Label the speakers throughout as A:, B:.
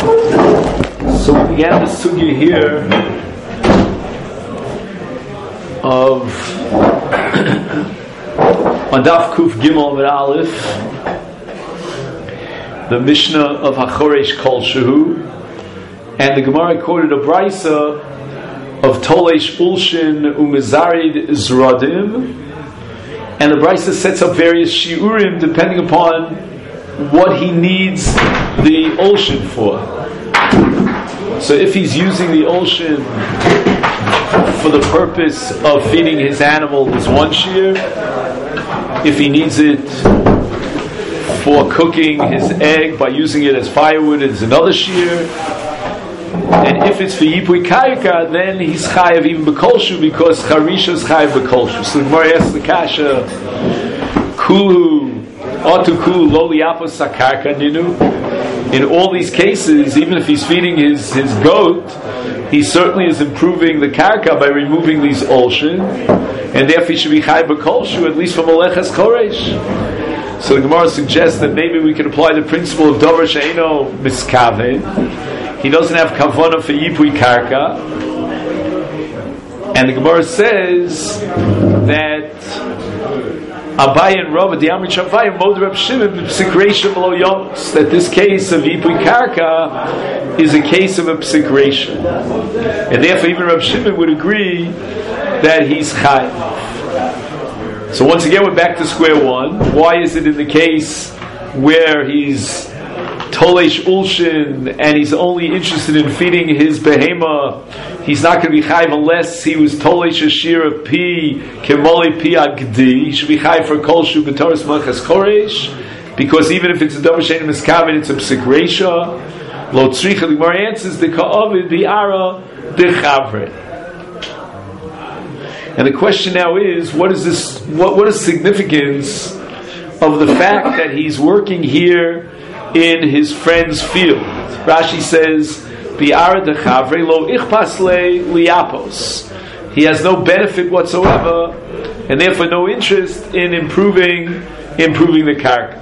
A: So we began the sugya here of on Daf Kuf Gimel Amud Aleph, the Mishnah of Hachoresh Kol Shehu, and the Gemara quoted a Brisa of Tolesh Ulshin Umezarid Zradim, and the Brisa sets up various shiurim depending upon what he needs the Ulshin for. So if he's using the Ulshin for the purpose of feeding his animal, there's one shear. If he needs it for cooking his egg by using it as firewood, it's another shear. And if it's for Yipui Karka, then he's chayav even b'kolshu, because Charisha is chayav b'kolshu. So the Gemara asks the kasha, Kulu, Otu Kulu, Loli Apos Sakarka Ninu. In all these cases, even if he's feeding his goat, he certainly is improving the karka by removing these olshin, and therefore he should be chayav b'kolshu, at least for Meleches Koresh. So the Gemara suggests that maybe we can apply the principle of Dover She'eno Miskaven. He doesn't have kavanah for Yipui Karka, and the Gemara says that Abai and Rav the Amrit Shavayim Mod Reb Shimon Psik Reisha Below Yomos, that this case of Yipui Karka is a case of a Psik Reisha, and therefore even Reb Shimon would agree that he's chayav. So once again we're back to square one. Why is it in the case where he's Tolesh Ulshin and he's only interested in feeding his behema, he's not going to be chayiv unless he was Tolesh Ashira Pi Kemoli Pi Agdi? He should be chayiv for Kolshu B'Toras Meleches Koresh, because even if it's a Dover She'eno Miskaven, it's a Psik Reisha. Lo Tzricha, the Gemara answers, the Ka'avid Bi'ara B'Chavre. And the question now is, what is this? What is significance of the fact that he's working here in his friend's field? Rashi says, "Bi'ara dechavre lo ichpas le liapos." He has no benefit whatsoever, and therefore no interest in improving the karka.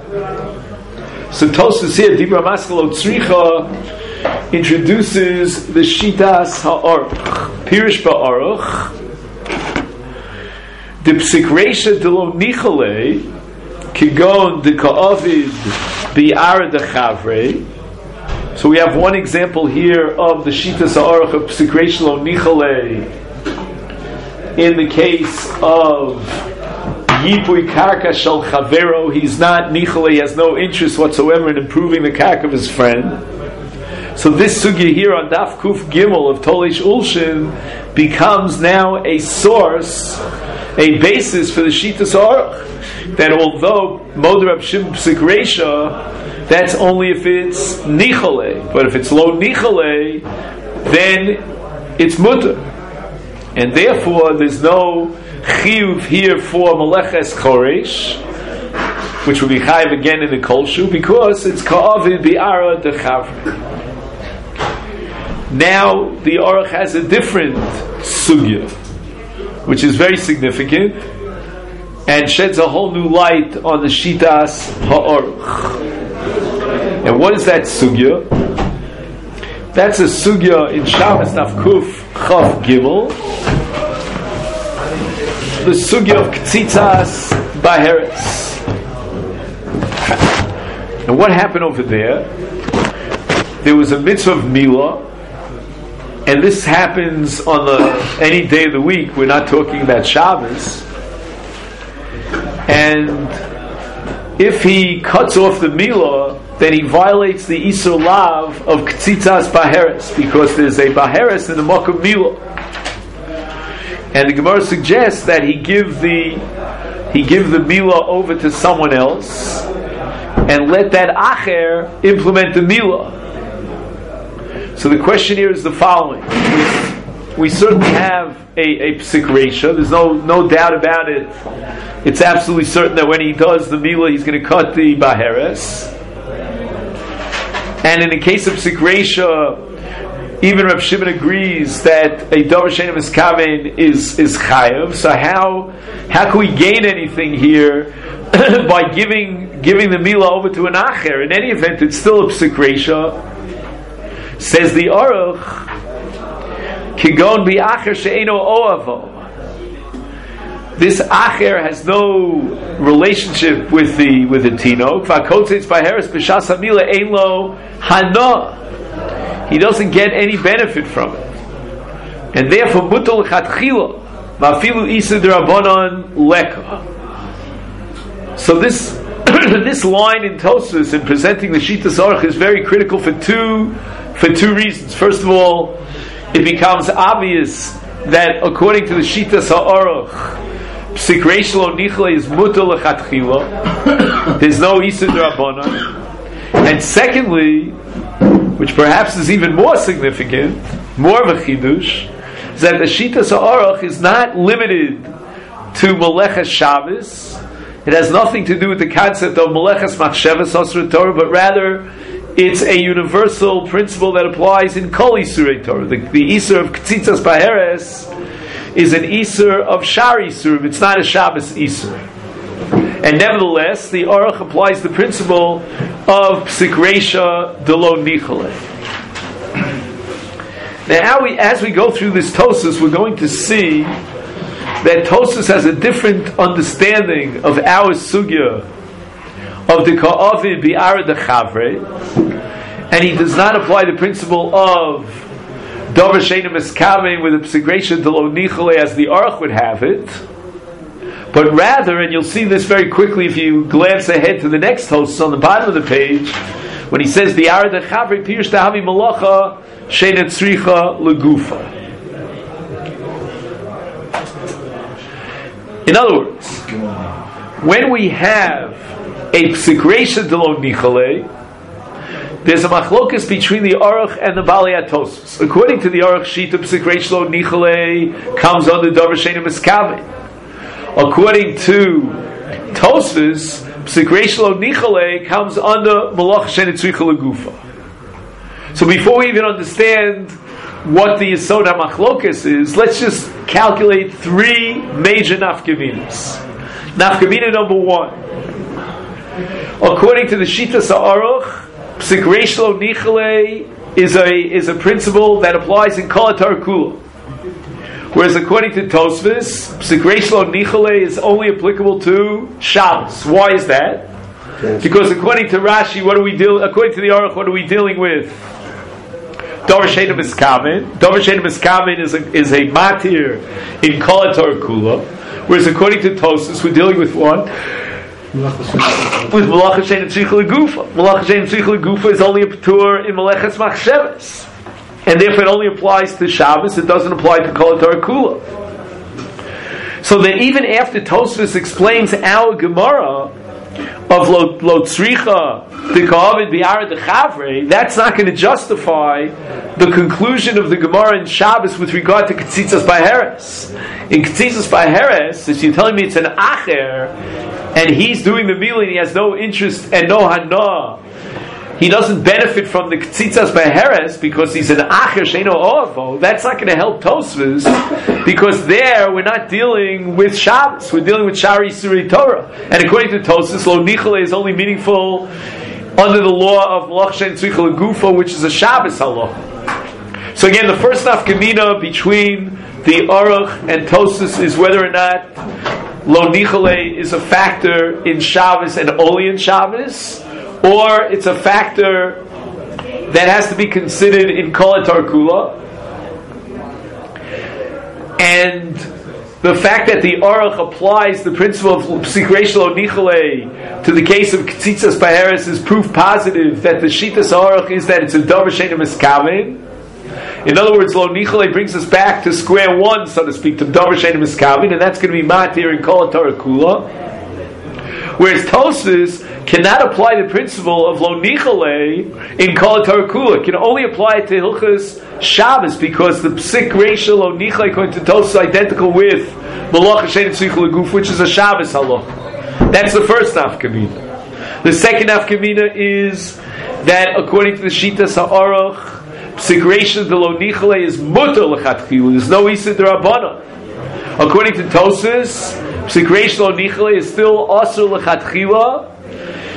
A: So Tosfos here, Dibra Maskalo Tzricha, introduces the Shitas Ha'aruch, Pirish Ba'aruch, the Psik Reisha de lo Nichale, Kigon de Ka'avid Bi'ara de Chavre. So we have one example here of the Shitas Ha'aruch of Psik Reisha lo Nichale in the case of Yipui Karka Shel Chavero. He's not Nichale, he has no interest whatsoever in improving the karka of his friend. So this sugya here on Daf Kuf Gimel of Tolesh Ulshin becomes now a source, a basis for the Shitas Ha'aruch, that although Mod Reb Shimon Psik Reisha, that's only if it's Nichale, but if it's Lo Nichale, then it's Mutter, and therefore there's no Chiyuv here for Meleches Koresh, which will be Chayiv again in the Kolshu, because it's Ka'avid Bi'ara de Chavre. Now the Aruch has a different sugya, which is very significant and sheds a whole new light on the Shitas Ha'aruch. And what is that sugya? That's a sugya in Shabbos Daf Kuf Chav Gimel, the sugya of Ktzitzas Baheres. And what happened over there? There was a mitzvah of Milah, and this happens on any day of the week. We're not talking about Shabbos. And if he cuts off the Milah, then he violates the Isur Lav of Ktzitzas Baheres, because there's a Baheres in the Makom Milah. And the Gemara suggests that he give the Milah over to someone else, and let that Acher implement the Milah. So the question here is the following. We certainly have a Psik Reisha. There's no doubt about it. It's absolutely certain that when he does the Milah, he's going to cut the Baheres. And in the case of Psik Reisha, even Reb Shimon agrees that a Dover She'eno Miskaven is chayav. So how can we gain anything here by giving the Milah over to an Acher? In any event, it's still a Psik Reisha. Says the Aruch, Kigon bi'acher she'eno oavo. This acher has no relationship with the tinok. V'akotzitz b'heres b'shas hamila ein lo hana. He doesn't get any benefit from it, and therefore mutal lechatchila v'afilu isa d'Rabbanan leka. So this this line in Tosfos in presenting the Shitas Aruch is very critical for two reasons. First of all, it becomes obvious that according to the Shitas Aruch, Psik Reish Lo Nichle is mutal lechatchila. There's no Isa d'Rabbanan. And secondly, which perhaps is even more significant, more of a chidush, is that the Shitas Aruch is not limited to Meleches Shabbos. It has nothing to do with the concept of Meleches Machshavas Osra Torah, but rather it's a universal principle that applies in Kol Isurei Torah. The Isur of Ketzitzas Baheres is an Isur of Shar Isur. It's not a Shabbos Isur. And nevertheless, the Aruch applies the principle of Psik Reisha Delo Nichole. Now, as we go through this Tosfos, we're going to see that Tosfos has a different understanding of our sugya of the Ka'avid Bi'ara de Chavre, and he does not apply the principle of Dover Sheina Miskaven with a Psik Reisha Delo Nichole as the Aruch would have it, but rather, and you'll see this very quickly if you glance ahead to the next Tosfos on the bottom of the page, when he says Bi'ara de Chavre Pirush Tahavi Malacha Sheina Tzricha Legufa. In other words, when we have a Psik Reisha Delo Nichole, there's a machlokas between the Aruch and the Balei HaTosfos. According to the Aruch Shita, Psik Reisha Delo Nichole comes under Dover Sheina Miskaven. According to Tosfos, Psik Reisha Delo Nichole comes under Malach Sheina Tzricha Legufa. So before we even understand what the Yesod HaMachlokas is, let's just calculate three major nafkaminas. Nafkamina number one. According to the Shitas Aruch, Psik Reisha Delo Nichole is a principle that applies in Kol HaTorah Kula. Whereas according to Tosfos, Psik Reisha Delo Nichole is only applicable to Shabbos. Why is that? Because according to Rashi, according to the Aruch, what are we dealing with? Dover Sheina Miskaven. Dover Sheina Miskaven is a matir in Kol HaTorah Kula. Whereas according to Tosfos, we're dealing with what? With Malacha Sheina Tzricha Legufa. Malacha Sheina Tzricha Legufa is only a patur in Meleches Machshavas, and therefore it only applies to Shabbos. It doesn't apply to Kol HaTorah Kula. So that even after Tosfos explains our Gemara of Lo Tzricha the Ka'avid Bi'ara de Chavre, that's not going to justify the conclusion of the Gemara in Shabbos with regard to Ketzitzas Baheres. In Ketzitzas Baheres, if you're telling me it's an Acher, and he's doing the meal and he has no interest and no Hana, he doesn't benefit from the Ketzitzas Baheres because he's an Acher Sheino Oavo, that's not going to help Tosfos, because there we're not dealing with Shabbos, we're dealing with Shari Surei Torah. And according to Tosfos, Lo Nichole is only meaningful under the law of Malach Sheina Tzricha Legufa, which is a Shabbos halacha. So again, the first nafkamina between the Aruch and Tosfos is whether or not Lo Nichole is a factor in Shabbos and only in Shabbos, or it's a factor that has to be considered in Kol HaTorah Kula. And the fact that the Aruch applies the principle of Psik Reisha Delo Nichole to the case of Ketzitzas Baheres is proof positive that the Shitas Aruch is that it's a Dover Sheina Miskaven. In other words, Lo Nichole brings us back to square one, so to speak, to Dover Sheina Miskaven, and that's going to be matir in Kol HaTorah Kula. Whereas Tosfos cannot apply the principle of Lo Nichole in Kol HaTorah Kula. It can only apply it to Hilchos Shabbos because the Psik Reisha Lo Nichole according to Tosfos is identical with Malacha Sheina Tzricha Leguf, which is a Shabbos halacha. That's the first nafkamina. The second nafkamina is that according to the Shitas Ha'aruch, Psik Reisha Delo Nichole is mutar lechatchila. There's no Isa d'Rabbanan. According to Tosfos, Psik Reisha Delo Nichole is still asur lechatchila,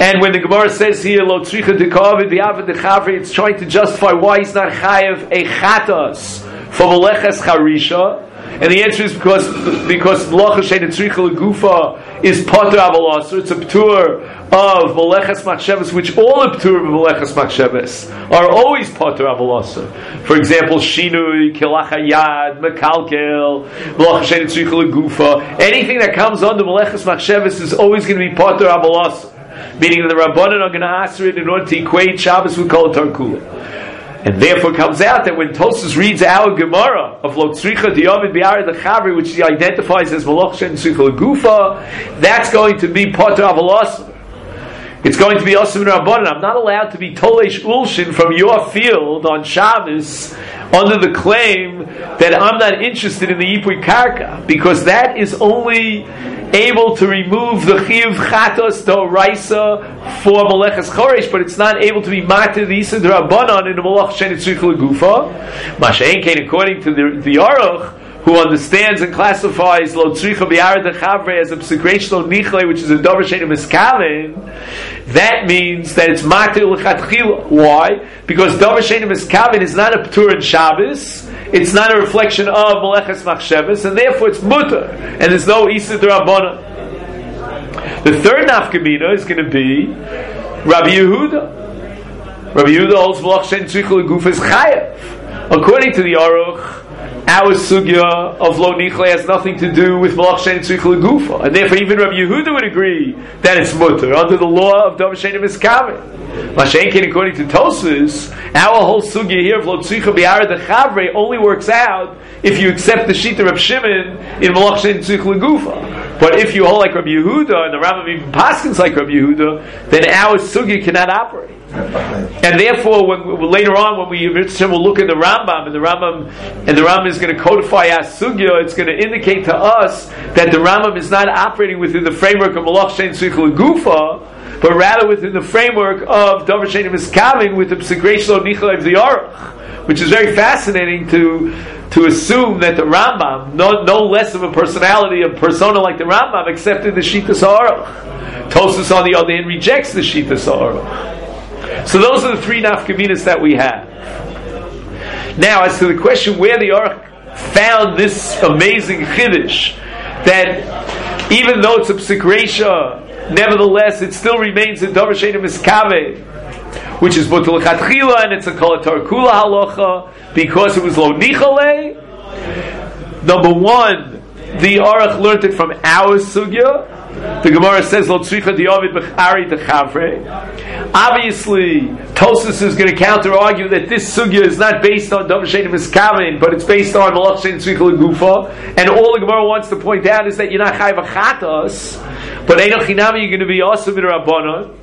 A: And when the Gemara says here, Lo tzricha dekavid v'avad dechavri, it's trying to justify why he's not chayav a chatas for meleches charisha. And the answer is because melacha she'eina tzricha legufa is pater aval aser. It's a ptur of meleches machshavas, which all the ptur of meleches machshavas are always pater aval aser. For example, shinui, kilachayad, mekalkel, melacha she'eina tzricha legufa. Anything that comes under meleches machshavas is always going to be pater aval aser. Meaning that the Rabbanan are going to answer it in order to equate Shabbos with Kol Tarkula. And therefore it comes out that when Tosfos reads our Gemara of Lo Tzricha Diyavid Bi'ared L'Chavri, which he identifies as Malach She'en Tzricha L'Gufa, that's going to be Potter Aval Aser. It's going to be Asim Rabbanan. I'm not allowed to be Tolesh Ulshin from your field on Shabbos under the claim that I'm not interested in the Yipui Karka, because that is only able to remove the Chiyuv Chatos D'Oraisa for Meleches Choresh, but it's not able to be Matir the Yisad Rabbanan in the Malach She'en Tzricha L'Gufa. Masha'en Kein, according to the Aruch, who understands and classifies Lo Tzricha Bi'ared L'Chavri as a P'sikreish Lo Nichle, which is a Dover She'eina Miskaven, that means that it's Matir L'Chatchila. Why? Because Dover She'eina Miskaven is not a P'tur in Shabbos, it's not a reflection of Meleches Machshavas, and therefore it's Mutter, and there's no Issa D'Rabbanan. The third nafkamina is going to be Rabbi Yehuda. Rabbi Yehuda holds Malach She'en Tzricha L'Gufa is Chayav. According to the Aruch, our sugya of Lo Nichle has nothing to do with Malach She'en Tzricha L'Gufa, and therefore even Rabbi Yehuda would agree that it's mutter under the law of Dover She'eina Miskaven. Masha'enkin, according to Tosfos, our whole sugya here of Lo Tzricha Bi'ared L'Chavri only works out if you accept the Shita of Shimon in Malach She'en Tzricha L'Gufa. But if you hold like Rabbi Yehuda, and the Rambam even paskins like Rabbi Yehuda, then our sugya cannot operate. And therefore, later on, when we will look at the Rambam, and the Rambam is going to codify our sugya, it's going to indicate to us that the Rambam is not operating within the framework of Malach She'en Tzricha L'Gufa, but rather within the framework of Dover She'eina Miskaven with the P'sikreish Lo Nichle of the Aruch, which is very fascinating to assume that the Rambam, no less of a personality, a persona like the Rambam, accepted the Shitas Aruch. Tosfos, on the other hand, rejects the Shitas Aruch. So those are the three nafkaminas that we have. Now, as to the question where the Aruch found this amazing chiddush, that even though it's a p'sikreisha, nevertheless it still remains in Dover She'eina Miskaven, which is Mutar L'Chatchila, and it's a Kol Tarkula halacha because it was Lo Nichle. Number one, the Aruch learned it from our sugya. The Gemara says Lo Tzricha Diyavid B'Chari D'Chavre. Obviously, Tosfos is going to counter argue that this sugya is not based on Dover She'eina Miskaven, but it's based on Malach She'en Tzricha L'Gufa. And all the Gemara wants to point out is that you're not chayav chatas, but Eino Chinami you're going to be Asim Rabbanan.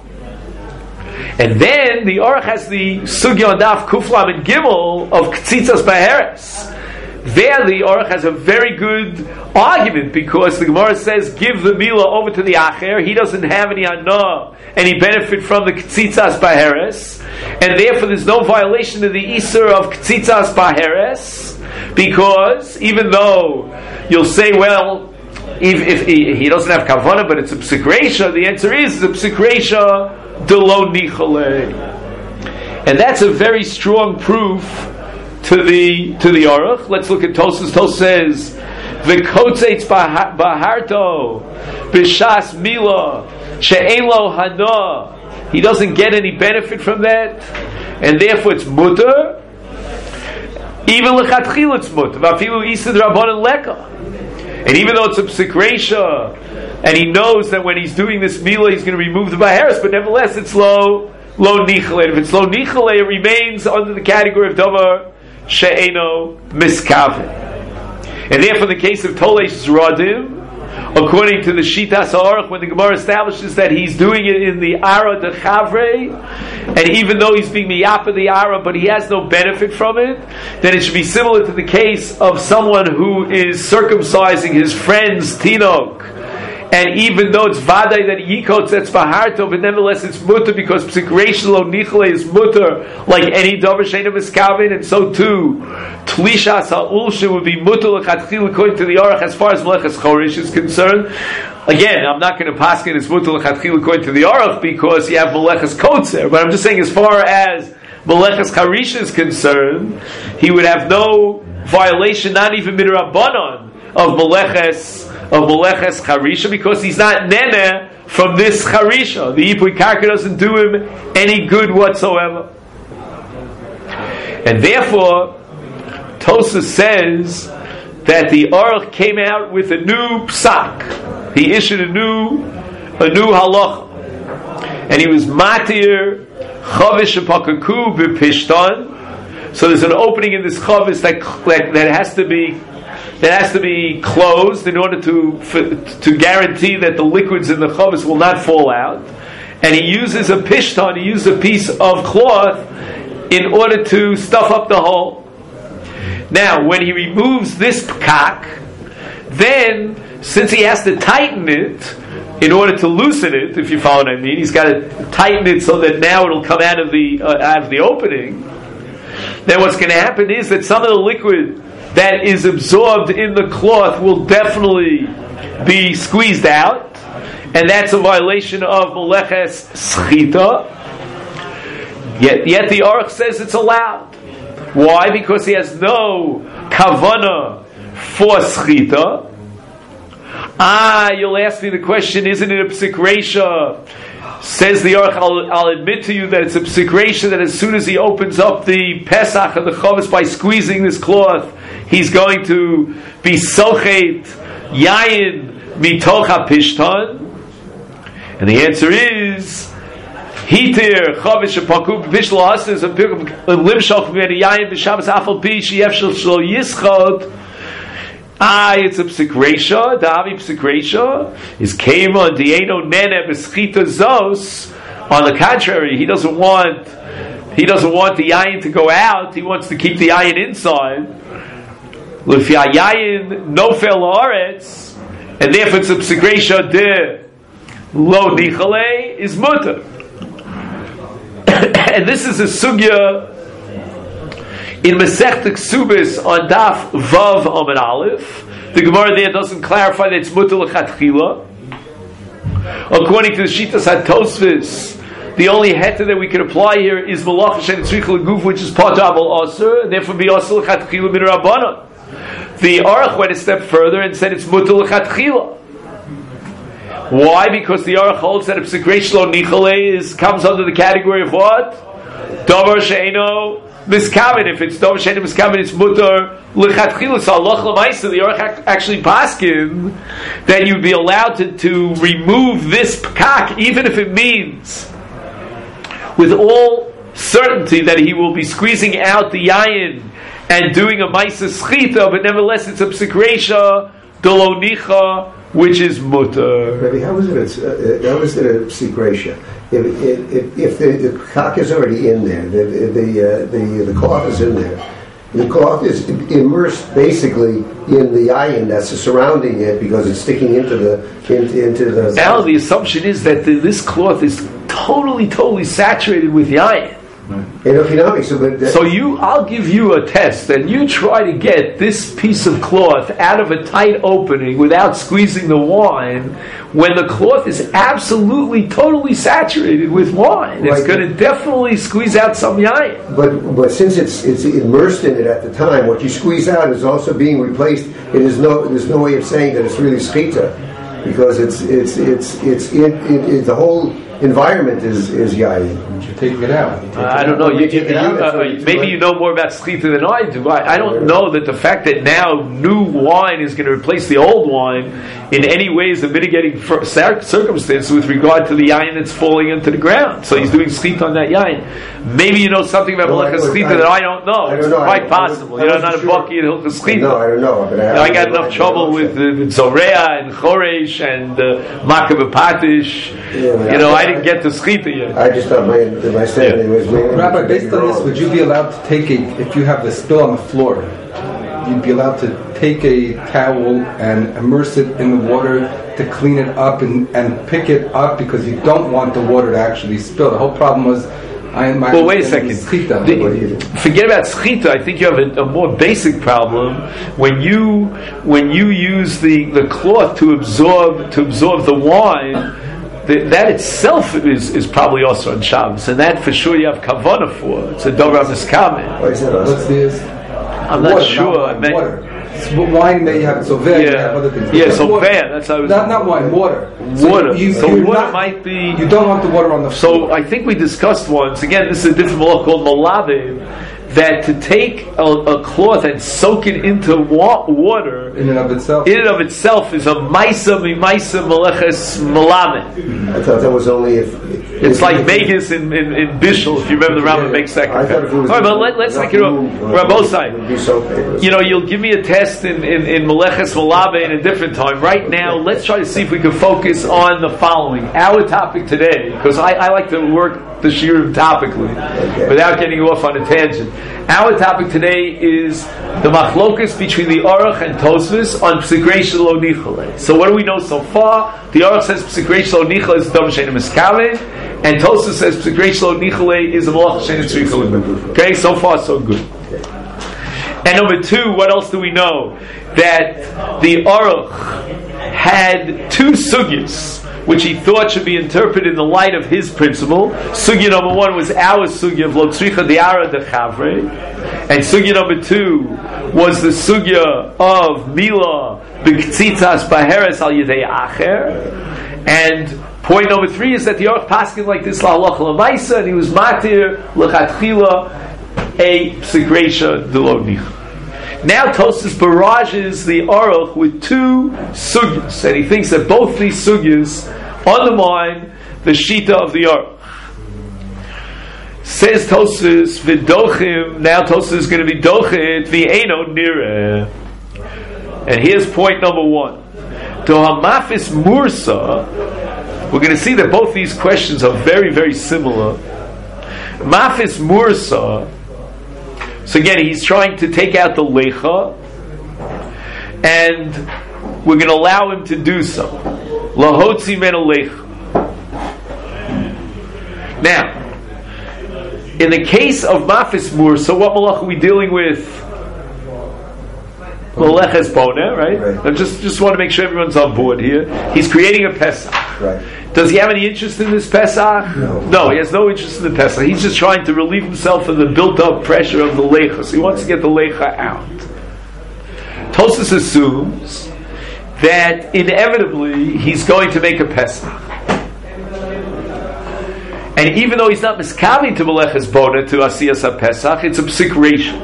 A: And then the Aruch has the sugya on Daf Kuflam and Gimel of Ktzitzas Baheres. There the Aruch has a very good argument, because the Gemara says give the Mila over to the Acher, he doesn't have any Anah, any benefit from the Ktzitzas Baheres, and therefore there's no violation of the Isur of Ktzitzas Baheres, because even though you'll say, well, if he doesn't have Kavanah, but it's a P'sikreisha, the answer is the P'sikreisha de Lo Nichle. And that's a very strong proof to the Aruch. Let's look at Tosfos. Tosfos says, "V'kotzeitz baharto b'shas mila she'ein lo hana." He doesn't get any benefit from that, and therefore it's mutter. Even lechatchila it's mutter. V'afilu isad rabbanan leka. And even though it's a p'sikreisha, and he knows that when he's doing this mila, he's going to remove the baheres, but nevertheless it's lo nichle. If it's lo nichle, it remains under the category of davar she'eno miskaven. And therefore, in the case of Tolesh Zradim, according to the Shitas Aruch, when the Gemara establishes that he's doing it in the Ara de Chavre, and even though he's being miyapa the Ara, but he has no benefit from it, then it should be similar to the case of someone who is circumcising his friend's Tinok. And even though it's vaday that yikotz that's baharto, but nevertheless it's mutter because p'sikreish lo nichle is mutter like any davar she'eino miskaven, and so too tlishas ha'ulshin would be mutter l'chatchil according to the Aruch as far as meleches choresh is concerned. Again, I'm not going to paskin it's mutal l'chatchila according to the Aruch because you have meleches kotzer. But I'm just saying, as far as meleches charisha is concerned, he would have no violation, not even midrabanan, of meleches charisha, because he's not nene from this charisha. The ipui karka doesn't do him any good whatsoever, and therefore Tosas says that the Aruch came out with a new psak. He issued a new halacha, and he was matir chavish apakaku b'pishtan. So there's an opening in this chavis that has to be closed in order to guarantee that the liquids in the chavis will not fall out. And he uses a pishtan. He uses a piece of cloth in order to stuff up the hole. Now, when he removes this pkak, then, since he has to tighten it in order to loosen it, if you follow what I mean, he's got to tighten it so that now it'll come out of the opening. Then what's going to happen is that some of the liquid that is absorbed in the cloth will definitely be squeezed out, and that's a violation of meleches schita. Yet the Aruch says it's allowed. Why? Because he has no kavana for schita. You'll ask me the question, isn't it a psik reisha? Says the Aruch, I'll admit to you that it's a psik reisha, that as soon as he opens up the Pesach and the Chavis by squeezing this cloth, he's going to be sochet yayin mitoch hapishtan. And the answer is hitir chavish apaku b'pishlo hasis a limshach v'meri yayin b'shabbos afal pi sheyefshel shlo yischot. It's a psik reisha. The avi psik reisha is came on dieno nene b'schita zos. On the contrary, he doesn't want the yayin to go out. He wants to keep the yayin inside. L'fi yayin nofel haaretz, and therefore it's a psik reisha de lo nichale is mutter. And this is a sugya in Masechta Ksubis on Daf Vav Amud Aleph. The Gemara there doesn't clarify that it's mutter l'chatchila. According to the Shitas HaTosfos, the only heta that we can apply here is malacha she'en tzricha l'guf, which is part of al aser, and therefore be asur l'chatchila min rabbanan. The Aruch went a step further and said it's mutter l'chatchila. Why? Because the Aruch holds that a psik reish lo nichale comes under the category of what? Davar she'eno miskaven. If it's davar she'eno miskaven, it's mutter l'chatchila. So Allah l'maisa, the Aruch actually paskin that you'd be allowed to remove this pkak, even if it means with all certainty that he will be squeezing out the yayin and doing a maisa schita, but nevertheless it's a psik reisha delo nicha, which is mutter.
B: Rabbi, how is it a psik reisha? If the cock is already in there, the cloth is in there, the cloth is immersed basically in the ayin that's surrounding it because it's sticking into the. Now
A: the assumption is that this cloth is totally saturated with yayin. I'll give you a test, and you try to get this piece of cloth out of a tight opening without squeezing the wine, when the cloth is absolutely, totally saturated with wine. It's going to definitely squeeze out some yayin.
B: But since it's immersed in it at the time, what you squeeze out is also being replaced. There's no way of saying that it's really schita, because the whole environment is yayin.
C: You're taking it out.
A: I don't know. Maybe you know more about schita than I do. I don't know that the fact that now new wine is going to replace the old wine in any way is a mitigating circumstance with regard to the yayin that's falling into the ground. So he's doing schita on that yayin. Maybe you know something about malachas schita that I don't know. It's quite possible. You're not a baki in hilchas schita.
B: No, I don't know. But
A: I got enough trouble with Zorea and Choresh and Makav Patish. I didn't get to schita yet.
B: I just thought my statement was.
C: Rabbi, based on this, would you be allowed to take if you have the spill on the floor, you'd be allowed to take a towel and immerse it in the water to clean it up and pick it up, because you don't want the water to actually spill. The whole problem was
A: Well, wait a second. Forget about schita. I think you have a more basic problem when you use the cloth to absorb the wine. That itself is probably also on Shabbos, and that for sure you have kavanah for. It's a dover miskamen. I'm not sure.
C: Water. Wine may have soveya, you have other things.
A: Yeah, soveya. That's how I was.
C: Not wine, water.
A: Water. So water might be.
C: You don't want the water on the floor.
A: So I think we discussed once. Again, this is a different law called malavim. That to take a cloth and soak it into water
C: in and of itself
A: is a maisa meleches malamed.
B: I thought that was only if
A: it's like Vegas in Bishul. If you remember, the Rambam makes second. All right, but let's make it up. We're on both sides. You'll give me a test in meleches malamed in a different time. Right now, let's try to see if we can focus on the following. Our topic today, because I like to work the shiur topically without getting off on a tangent. Our topic today is the machlokus between the Aruch and Tosfos on Psik Reish Lo Nichole. So what do we know so far? The Aruch says Psik Reish Lo Nichole is Dam Shein Miskaven, and Tosfos says Psik Reish Lo Nichole is a Malach Shein Tzricha. Okay, so far so good. And number two, what else do we know? That the Aruch had two sugyas which he thought should be interpreted in the light of his principle. Sugya number one was our sugya of Lo Tzricha Diara de Chavre, and sugya number two was the sugya of Mila B'Ktzitzas Baheres Al Yedei Acher. And point number three is that the Aruch paskin like this L'Halach L'Maisa, and he was matir L'Chatchila a Psik Reisha de Lo Nichole. Now Tosfos barrages the Aruch with two sugyas, and he thinks that both these sugyas undermine the shita of the Aruch. Says Tosfos v'dochim. Now Tosfos is going to be dochet v'eino nireh. And here's point number one. To hamafis mursa, we're going to see that both these questions are very, very similar. Mafis mursa. So again, he's trying to take out the lecha, and we're going to allow him to do so. Lahotzi men lecha. Now, in the case of mafis mur, so what malach are we dealing with? Meleches boneh, right? I just want to make sure everyone's on board here. He's creating a Pesach.
B: Right.
A: Does he have any interest in this Pesach? No, he has no interest in the Pesach. He's just trying to relieve himself of the built-up pressure of the lecha. So he wants to get the lecha out. Tosfos assumes that inevitably he's going to make a Pesach. And even though he's not miskavi to Meleches boneh to Asiyas HaPesach, it's a Psik Reisha.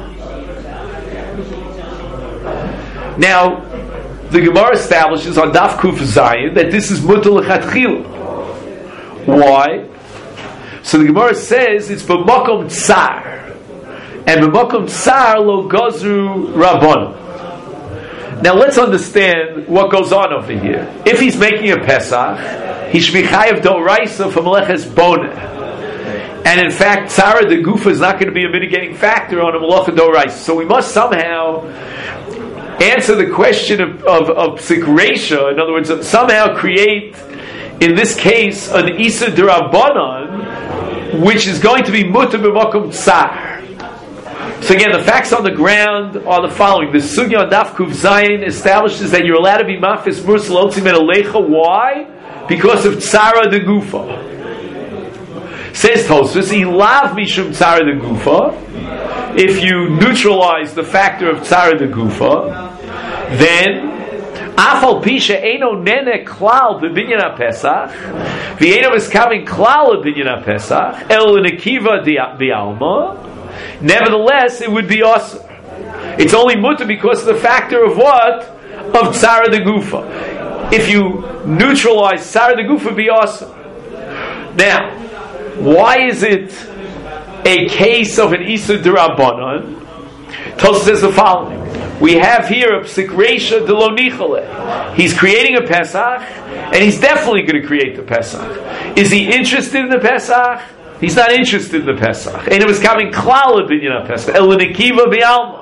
A: Now, the Gemara establishes on Daf Kuf Zayin that this is mutar l'chatchila. Why? So the Gemara says it's b'makom tsar, and b'makom tsar lo gazru rabbanon. Now let's understand what goes on over here. If he's making a Pesach, he should be chayav d'oraisa for meleches boneh, and in fact, tsara de gufa is not going to be a mitigating factor on a melecha d'oraisa. So we must somehow answer the question of Psik Reisha. In other words, somehow create, in this case, an Isa D'Rabbanan, which is going to be Mutar B'Makom Tsar. So again, the facts on the ground are the following. The Sugya on Daf Kuf Zayin establishes that you're allowed to be Mafis Mursa Lotzi Men Alecha. Why? Because of Tzara de Gufa. Says Tosfos, Ilav Mishum Tzara de Gufa. If you neutralize the factor of Tzara de Gufa, then Afal Pisha Eino Nene Klal B'Binyan HaPesach V'Eino is coming Klal B'Binyan HaPesach El Nekiva B'Alma. Nevertheless, it would be awesome. It's only mutar because of the factor of what? Of Tzara de Gufa. If you neutralize Tzara de Gufa, it would be awesome. Now, why is it a case of an Isur D'Rabbanan? Tosfos says the following. We have here a Psik Reisha de Lo Nichole. He's creating a Pesach, and he's definitely going to create the Pesach. Is he interested in the Pesach? He's not interested in the Pesach. And it was coming Klal B'Inyan HaPesach. El Nekiva B'Alma.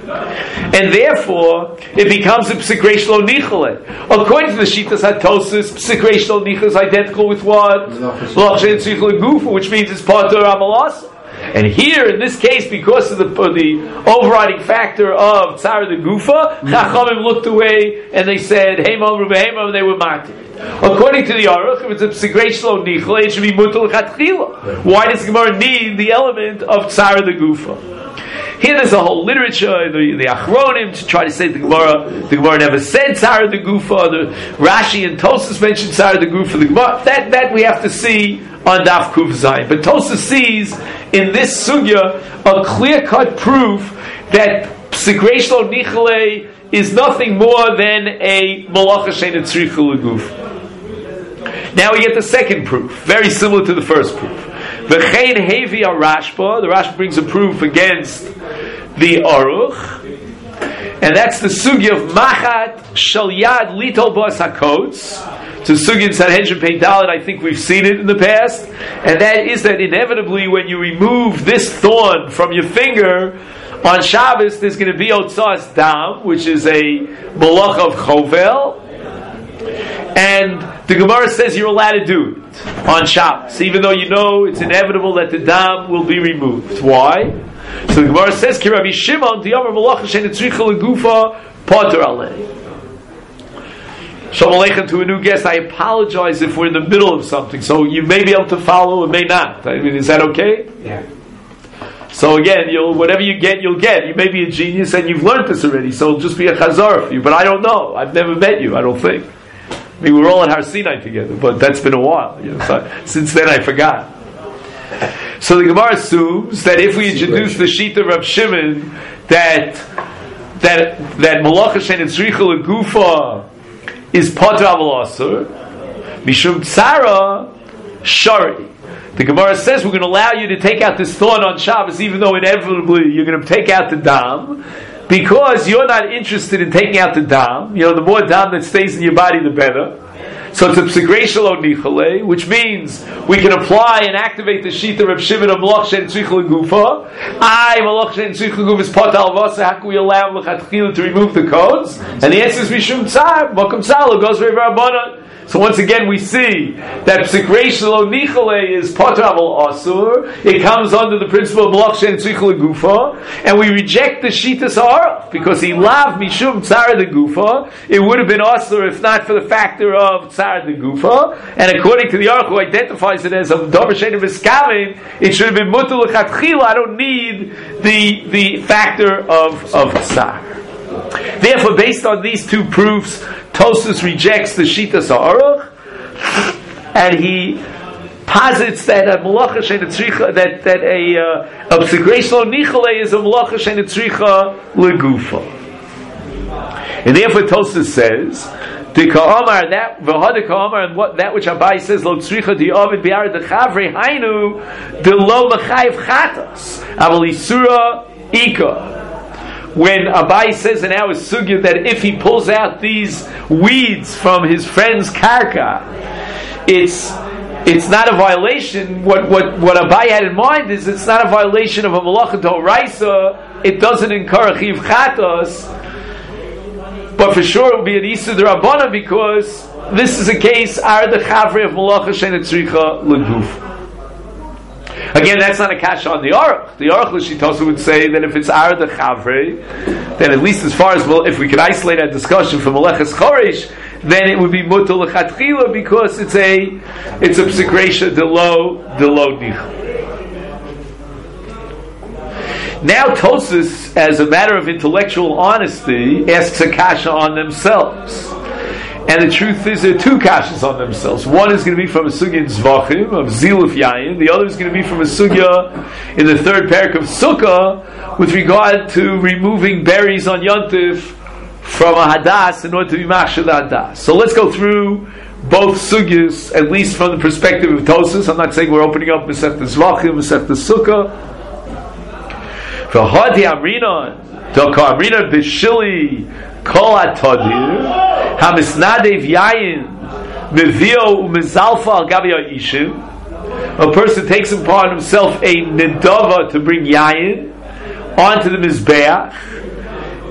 A: and therefore it becomes a psik reish lo nichale. According to the Shitas HaTosfos, psik reish lo nichale is identical with what? Malach she'en tzricha legufa, which means it's patur amalasa. And here, in this case, because of the overriding factor of tzara the gufa, Chachamim looked away and they said, "Heimam rubeheimam," they were matir. According to the Aruch, if it's a psik reish lo nichale, it should be mutal lechatchila. Why does Gemara need the element of tzara the gufa? Here there's a whole literature, the Achronim, to try to say the Gemara never said tzara the gufa, the Rashi and Tosfos mentioned tzara the gufa, the Gemara, that we have to see on Daf Kuf Zayin. But Tosfos sees in this sugya a clear-cut proof that psik reish lo nichale is nothing more than a malacha she'en tzricha leguf. Now we get the second proof, very similar to the first proof. V'chein hevi Rashba, the Rashba brings a proof against the Aruch, and that's the sugya of machat shel yad litol bas hakots. To sugya in Sanhedrin Pei Dalet, I think we've seen it in the past, and that is that inevitably when you remove this thorn from your finger on Shabbos, there's going to be otzas dam, which is a malacha of chovel, and the Gemara says you're allowed to do it on Shabbos, even though you know it's inevitable that the dam will be removed. Why? So the Gemara says, Ki Rabbi Shimon, Diyomer malacha she'en tzricha legufa, patur alei. Shalom Aleichem to a new guest. I apologize if we're in the middle of something, so you may be able to follow or may not. I mean, is that okay?
C: Yeah.
A: So again, whatever you get, you'll get. You may be a genius and you've learned this already, so it'll just be a chazar for you. But I don't know. I've never met you, I don't think. I mean, we were all at Har Sinai together, but that's been a while. So since then, I forgot. So the Gemara assumes that if we introduce the Shita of Rav Shimon, that malacha she'en tzricha legufa is patur aval asur, mishum tzara shari. The Gemara says we're going to allow you to take out this thorn on Shabbos, even though inevitably you're going to take out the dam, because you're not interested in taking out the dam. You know, the more dam that stays in your body, the better. So it's a psik reish lo nichale, which means we can apply and activate the shita of Reb Shimon of malach she'en tzricha legufa. Malach she'en tzricha legufa is patur aval asur. How can we allow lechatchila to remove the codes? And the answer is mishum tzar, makom tzar lo goes rabbanan. So once again we see that psik reish lo nichale is patur aval asur. It comes under the principle of malach she'en tzricha legufa, and we reject the shitas ha'aruch because he lav mishum tzar the gufa. It would have been asur if not for the factor of tzar the gufa, and according to the Aruch who identifies it as a davar she'eino miskaven, it should have been mutar lechatchila. I don't need the factor of tzar. Therefore, based on these two proofs, Tosfos rejects the Shitas HaAruch, and he posits that a malacha she'en tzricha, that a psik reish lo nichale is a malacha she'en tzricha legufa. And therefore, Tosfos says, the ka'amar that v'hada ka'amar, and what that which Abai says lo tzricha di ovid bi'ar de chavre hainu de lo mechayev chatas aval isura ika. When Abai says in our sugya that if he pulls out these weeds from his friend's karka, it's not a violation. What Abai had in mind is it's not a violation of a malacha d'oraisa. It doesn't incur a chiv chatos, but for sure it will be an isur d'rabbanan because this is a case ar de chavre of malacha she'en tzricha leguf. Again, that's not a kasha on the Aruch. The Aruch L'shitosa would say that if it's ar de chavre, then at least as far as if we could isolate our discussion from meleches choresh, then it would be mutar lechatchila because it's a psik reish de lo nichal. Now Tosfos, as a matter of intellectual honesty, asks a kasha on themselves. And the truth is, there are two kashas on themselves. One is going to be from a sugya in Zvachim, of Ziluf Yayin. The other is going to be from a sugya in the third parak of Sukkah, with regard to removing berries on Yontif from a hadas in order to be machshel hadas. So let's go through both sugyas, at least from the perspective of Tosfos. I'm not saying we're opening up Masechta Zvachim, Masechta Sukkah. V'hadi amrinon, Daka amrinon b'shili kol hatadir. Hamisnadev yayin mevio umezalfa al gabi ha'ishim. A person takes upon himself a nedava to bring yayin onto the mizbeach,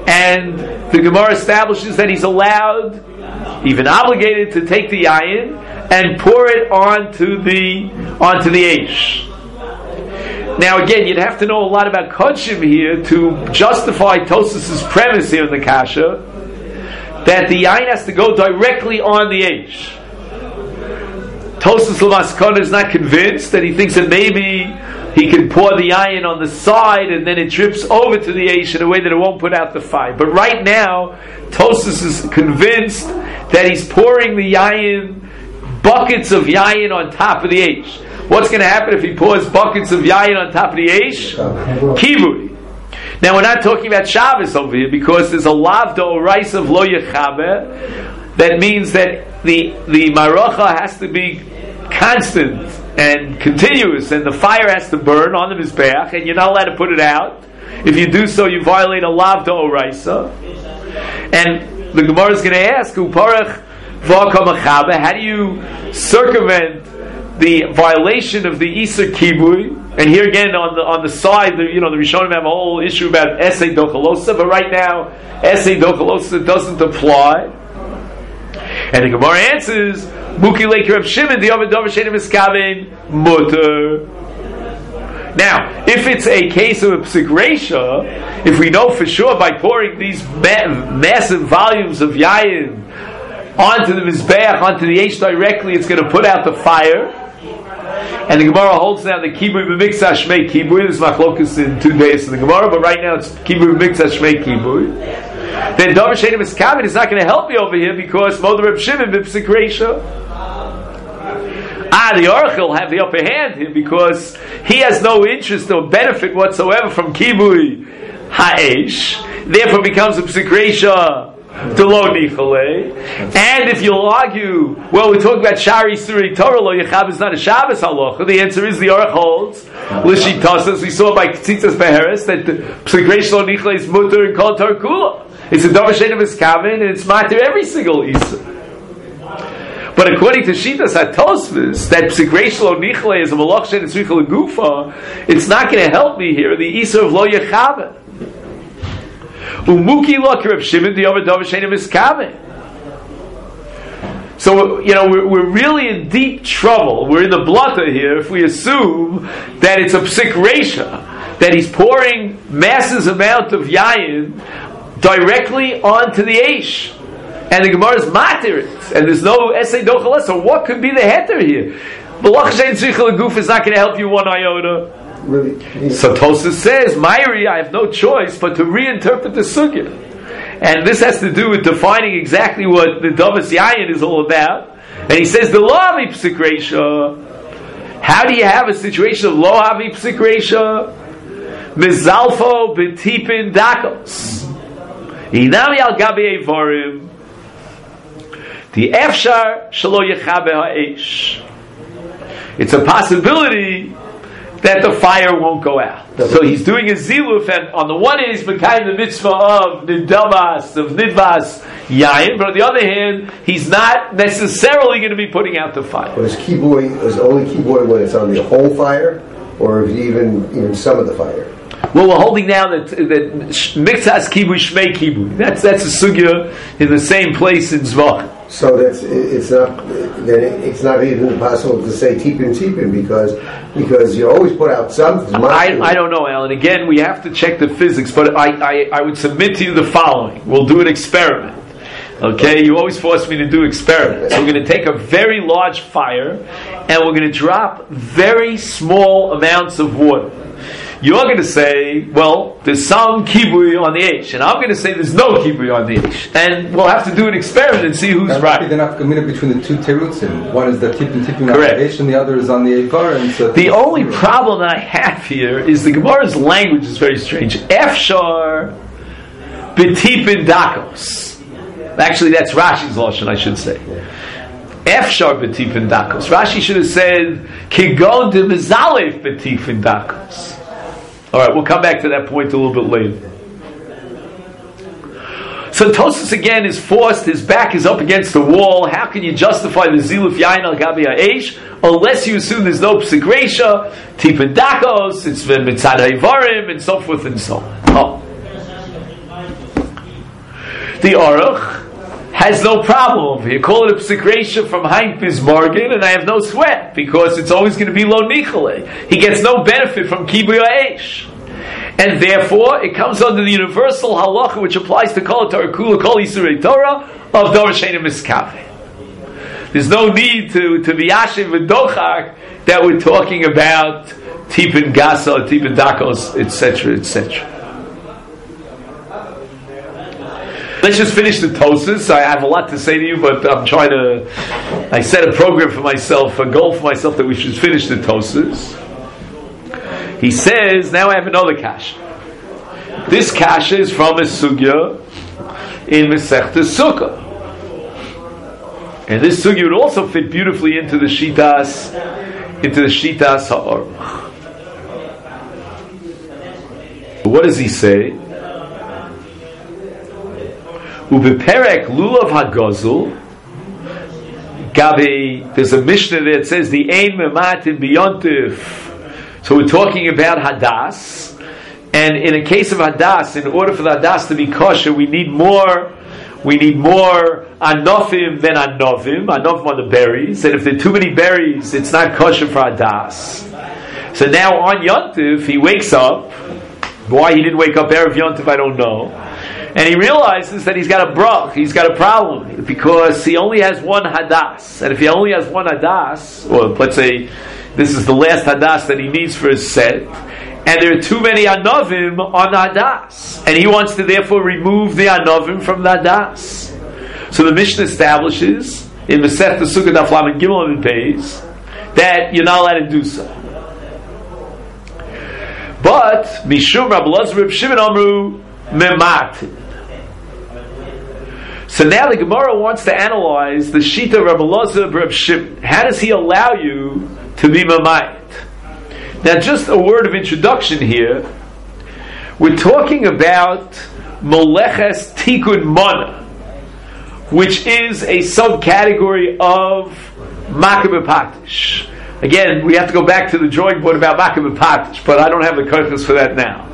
A: And the Gemara establishes that he's allowed, even obligated, to take the yayin and pour it onto the eish. Now again, you'd have to know a lot about kodshim here to justify Tosfos' premise here in the kasha that the yayin has to go directly on the eish. Tosfos L'Maskana is not convinced, that he thinks that maybe he can pour the yayin on the side and then it drips over to the eish in a way that it won't put out the fire. But right now, Tosfos is convinced that he's pouring the yayin, buckets of yayin on top of the eish. What's going to happen if he pours buckets of yayin on top of the eish? Kibui. Now we're not talking about Shabbos over here because there's a lavda or rice of lo yechaber. That means that the marocha has to be constant and continuous, and the fire has to burn on the mizbeach, and you're not allowed to put it out. If you do so, you violate a lavda or raisa. And the Gemara is going to ask, Uparach v'akam achaber, how do you circumvent the violation of the Isur Kibui? And here again on the side, the Rishonim have a whole issue about Esei Dochalosa, but right now Esei Dochalosa doesn't apply. And the Gemara answers, Muki Lake Reb Shimon, the Ovid Dover Shenim Eskaven Mutter. Now, if it's a case of a psik reisha, if we know for sure by pouring these massive volumes of yayin onto the mizbeach, onto the eish directly, it's going to put out the fire. And the Gemara holds now the kibui b'miksa shmei kibui. There's machlokus in 2 days in the Gemara, but right now it's kibui b'miksa shmei kibui. Then Dover Shenim Eskaven is not going to help me over here because Moed Reb Shimon b'psik reisha. The Aruch will have the upper hand here because he has no interest or benefit whatsoever from kibui ha'esh. Therefore becomes a psik reisha Delo Nichole. And if you'll argue, well, we're talking about Shari Suri Torah, Lo Yechab is not a Shabbos halacha. The answer is the Aruch holds. L'shitasas, we saw by Tzitzas Beheres that the Psik Reish Lo Nichole is mutter and Kol Torah Kula. It's a Dover Shenim Eskaven and it's matter every single Isur. But according to Shitas HaTosfos, that Psik Reish Lo Nichole is a Malach Shein Tzricha L'Gufa, it's not going to help me here. The Isur of Lo Yechab. Umuki lo Reb Shimon the Ovid Dover Shenim Eskaven. So we're really in deep trouble. We're in the blotter here if we assume that it's a psik reisha, that he's pouring massive amount of yayin directly onto the eish, and the Gemara is matir it, and there's no essay dochalas. So what could be the heter here? Malach shein tzricha l'guf is not going to help you one iota.
B: Really?
A: So Tosfos says, Mairi, I have no choice but to reinterpret the sugya. And this has to do with defining exactly what the Davas Yayin is all about. And he says, the Lo Havi Psik Reisha. How do you have a situation of Lo Havi Psik Reisha? Mizalfo B'tipin Dakos. Inami al Gabi Evarim. The Efshar Shalo Yechabe Ha'esh. It's a possibility that the fire won't go out. So he's doing a ziluf, and on the one hand he's becoming the mitzvah of nidavas, of nidvas yayin, but on the other hand he's not necessarily going to be putting out the fire.
B: But is only kibui when it's on the whole fire, or even some of the fire?
A: Well, we're holding now that mixas kibui shmei kibui. That's a sugya in the same place in Zvach.
B: So it's not even possible to say tipin because you always put out something.
A: I don't know, Alan. Again, we have to check the physics, but I would submit to you the following. We'll do an experiment. Okay, you always force me to do experiments. So we're going to take a very large fire and we're going to drop very small amounts of water. You're going to say, well, there's some kibui on the eish, and I'm going to say there's no kibui on the eish, and we'll have to do an experiment and see who's right.
C: They're not committed between the two terutzim. One is the tipping on the eish, and the other is on the eivar. And so
A: the only problem that I have here is the Gemara's language is very strange. Efshar b'tipin dakos. Actually, that's Rashi's lashon, I should say. Efshar b'tipin dakos. Rashi should have said kigon de mizalef b'tipin dakos. All right, we'll come back to that point a little bit later. So Tosfos again is forced, his back is up against the wall. How can you justify the ziluf yain al gabi ha'esh unless you assume there's no psik reisha, tipin dakos, it's mitzad ha'avarim, and so forth and so on. the Aruch has no problem over here. Call it a psik reisha from Hain Pizmargin, and I have no sweat, because it's always going to be lo nichale. He gets no benefit from kibuy ha'esh. And therefore, it comes under the universal halacha, which applies to kol Torah kula, kol Yisurei Torah, of davar she'eino miskaveh. There's no need to be yashiv v'dochak that we're talking about tipin gasa, tipin dakos, etc., etc. Let's just finish the Tosas. I have a lot to say to you, but I set a program for myself, a goal for myself, that we should finish the Tosas. He says, now I have another kasha. This kasha is from a sugya in Masechta Sukkah. And this sugya would also fit beautifully into the Shitas Ha'aruch. What does he say? Ubeperek lulav hagazul gabi. There's a Mishnah there that says the ein mematin biyontif. So we're talking about hadas, and in a case of hadas, in order for the hadas to be kosher, we need more anofim than anovim. Anovim are the berries, and if there are too many berries, it's not kosher for hadas. So now on Yontif, he wakes up. Why he didn't wake up Erev Yontif, I don't know. And he realizes that he's got a brach, he's got a problem, because he only has one hadas. And if he only has one hadas, or let's say this is the last hadas that he needs for his set, and there are too many anovim on the hadas, and he wants to therefore remove the anovim from the hadas. So the Mishnah establishes in Masechta Sukkah Daf Lamed Gimel and Beis that you're not allowed to do so. But Mishum Rabbi Elazar Reb Shimon Amru Mematin. So now the Gemara wants to analyze the Shita Rabbi Elazar Reb Shimon. How does he allow you to be Mamayit? Now, just a word of introduction here. We're talking about Moleches Tikkun Mana, which is a subcategory of Makeh B'Patish. Again, we have to go back to the drawing board about Makeh B'Patish, but I don't have the kochos for that now.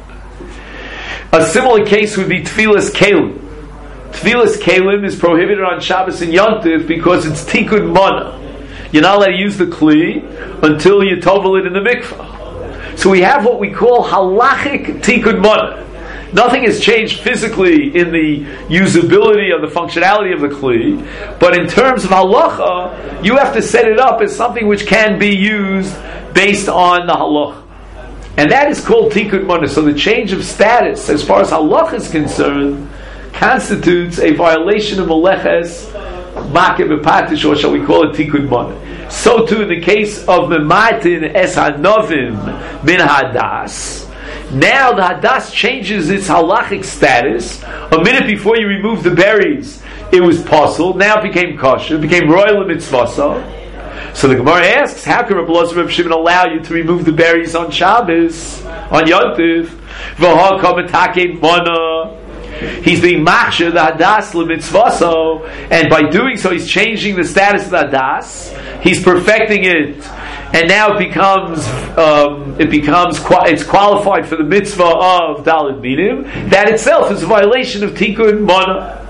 A: A similar case would be Tfilas Kelim. Tfilas Kelim is prohibited on Shabbos and Yontif because it's Tikkun Mana. You're not allowed to use the kli until you tovel it in the mikvah. So we have what we call halachic tikkun mana. Nothing has changed physically in the usability or the functionality of the kli, but in terms of halacha, you have to set it up as something which can be used based on the halacha. And that is called tikkun mana. So the change of status, as far as halacha is concerned, constitutes a violation of meleches Makeh B'Patish, or shall we call it Tikkun Mana. So too in the case of Mematin Es Hanovim Min Hadas. Now the Hadas changes its halachic status. A minute before you remove the berries, it was possible. Now it became kosher, it became royal mitzvah. So the Gemara asks, how can Rabbi Elazar Reb Shimon allow you to remove the berries on Shabbos, on Yontif? V'ha kamatake mana. He's being machshir the hadas l'mitzvaso, and by doing so, he's changing the status of the hadas. He's perfecting it, and now it's qualified for the mitzvah of Daled Minim. That itself is a violation of Tikkun Mana.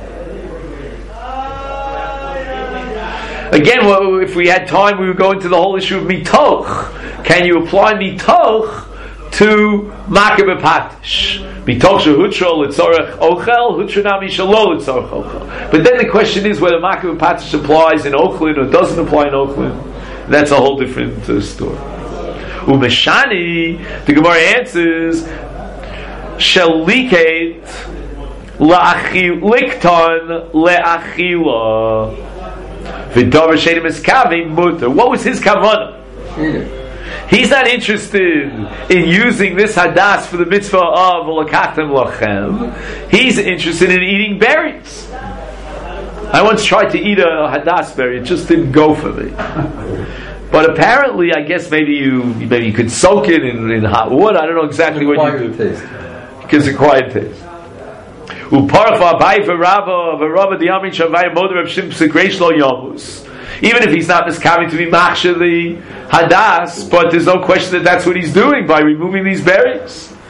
A: Again, if we had time, we would go into the whole issue of mitoch. Can you apply mitoch to Makeh B'Patish? Mitoch shehutra l'tzorech ochel, hutra nami shelo l'tzorech ochel. But then the question is whether Makeh B'Patish applies in Ochlin or doesn't apply in Ochlin. That's a whole different story. Umeshani, the Gemara answers, sheliket likton le'achila v'davar she'eino miskaveh muter. What was his kavanah? He's not interested in using this hadas for the mitzvah of l'kachtem lachem. He's interested in eating berries. I once tried to eat a hadas berry; it just didn't go for me. But apparently, I guess maybe you could soak it in hot water. I don't know exactly what you do. Because it's acquired taste. Even if he's not miscoming to be machshir the hadas, but there's no question that that's what he's doing by removing these berries.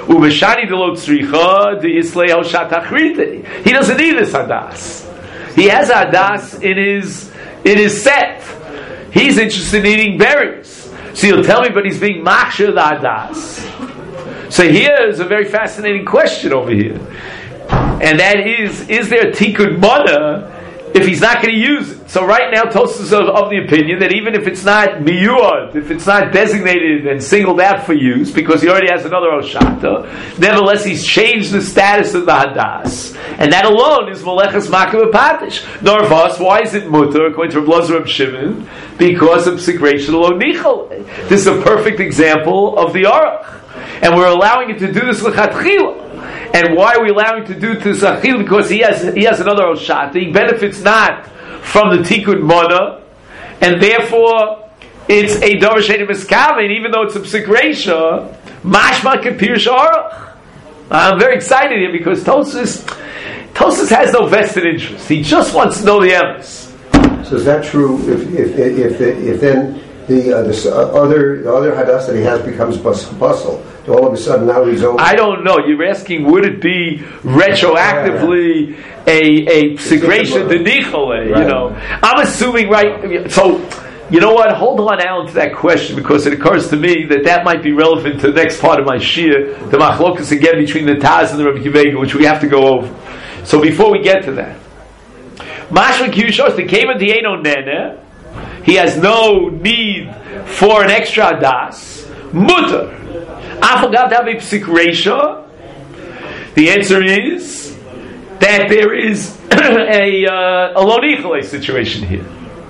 A: Ubeshani de lo tzricha de islay hoshat achrite. He doesn't need this hadas. He has hadas in his set. He's interested in eating berries. So you'll tell me, but he's being machshir the hadas. So here is a very fascinating question over here, and that is there tikkun mana if he's not going to use it? So right now, Tosfos is of the opinion that even if it's not miyuad, if it's not designated and singled out for use, because he already has another Oshata, nevertheless he's changed the status of the Hadas. And that alone is Moleches Makav Patish. Narvas, why is it mutter, according to Reb Elazar Reb Shimon? Because of Psikration Lo Nichal. This is a perfect example of the Aruch. And we're allowing him to do this L'chatchila. And why are we allowing him to do this Achil? Because he has another Oshata. He benefits not from the Tikkun Mana, and therefore it's a Davar She'eino Miskaven, even though it's a Psik Reisha, Mashma Kepir Sh'Aruch. I'm very excited here because Tosfos has no vested interest. He just wants to know the evidence.
B: So is that true? If then the other hadas that he has becomes bustle, all of a sudden now he's over.
A: I don't know. You're asking, would it be retroactively a psikration denichole? You know, I'm assuming, right? So, you know what? Hold on, Alan, to that question, because it occurs to me that might be relevant to the next part of my shir, the machlokas again between the Taz and the Rabbi Akiva, which we have to go over. So before we get to that, Mashma Kiyushos, the Keva Dieno Nene, he has no need for an extra das. Mutter. Afagav Davi Psik Reisha. The answer is that there is a lo nichale situation here.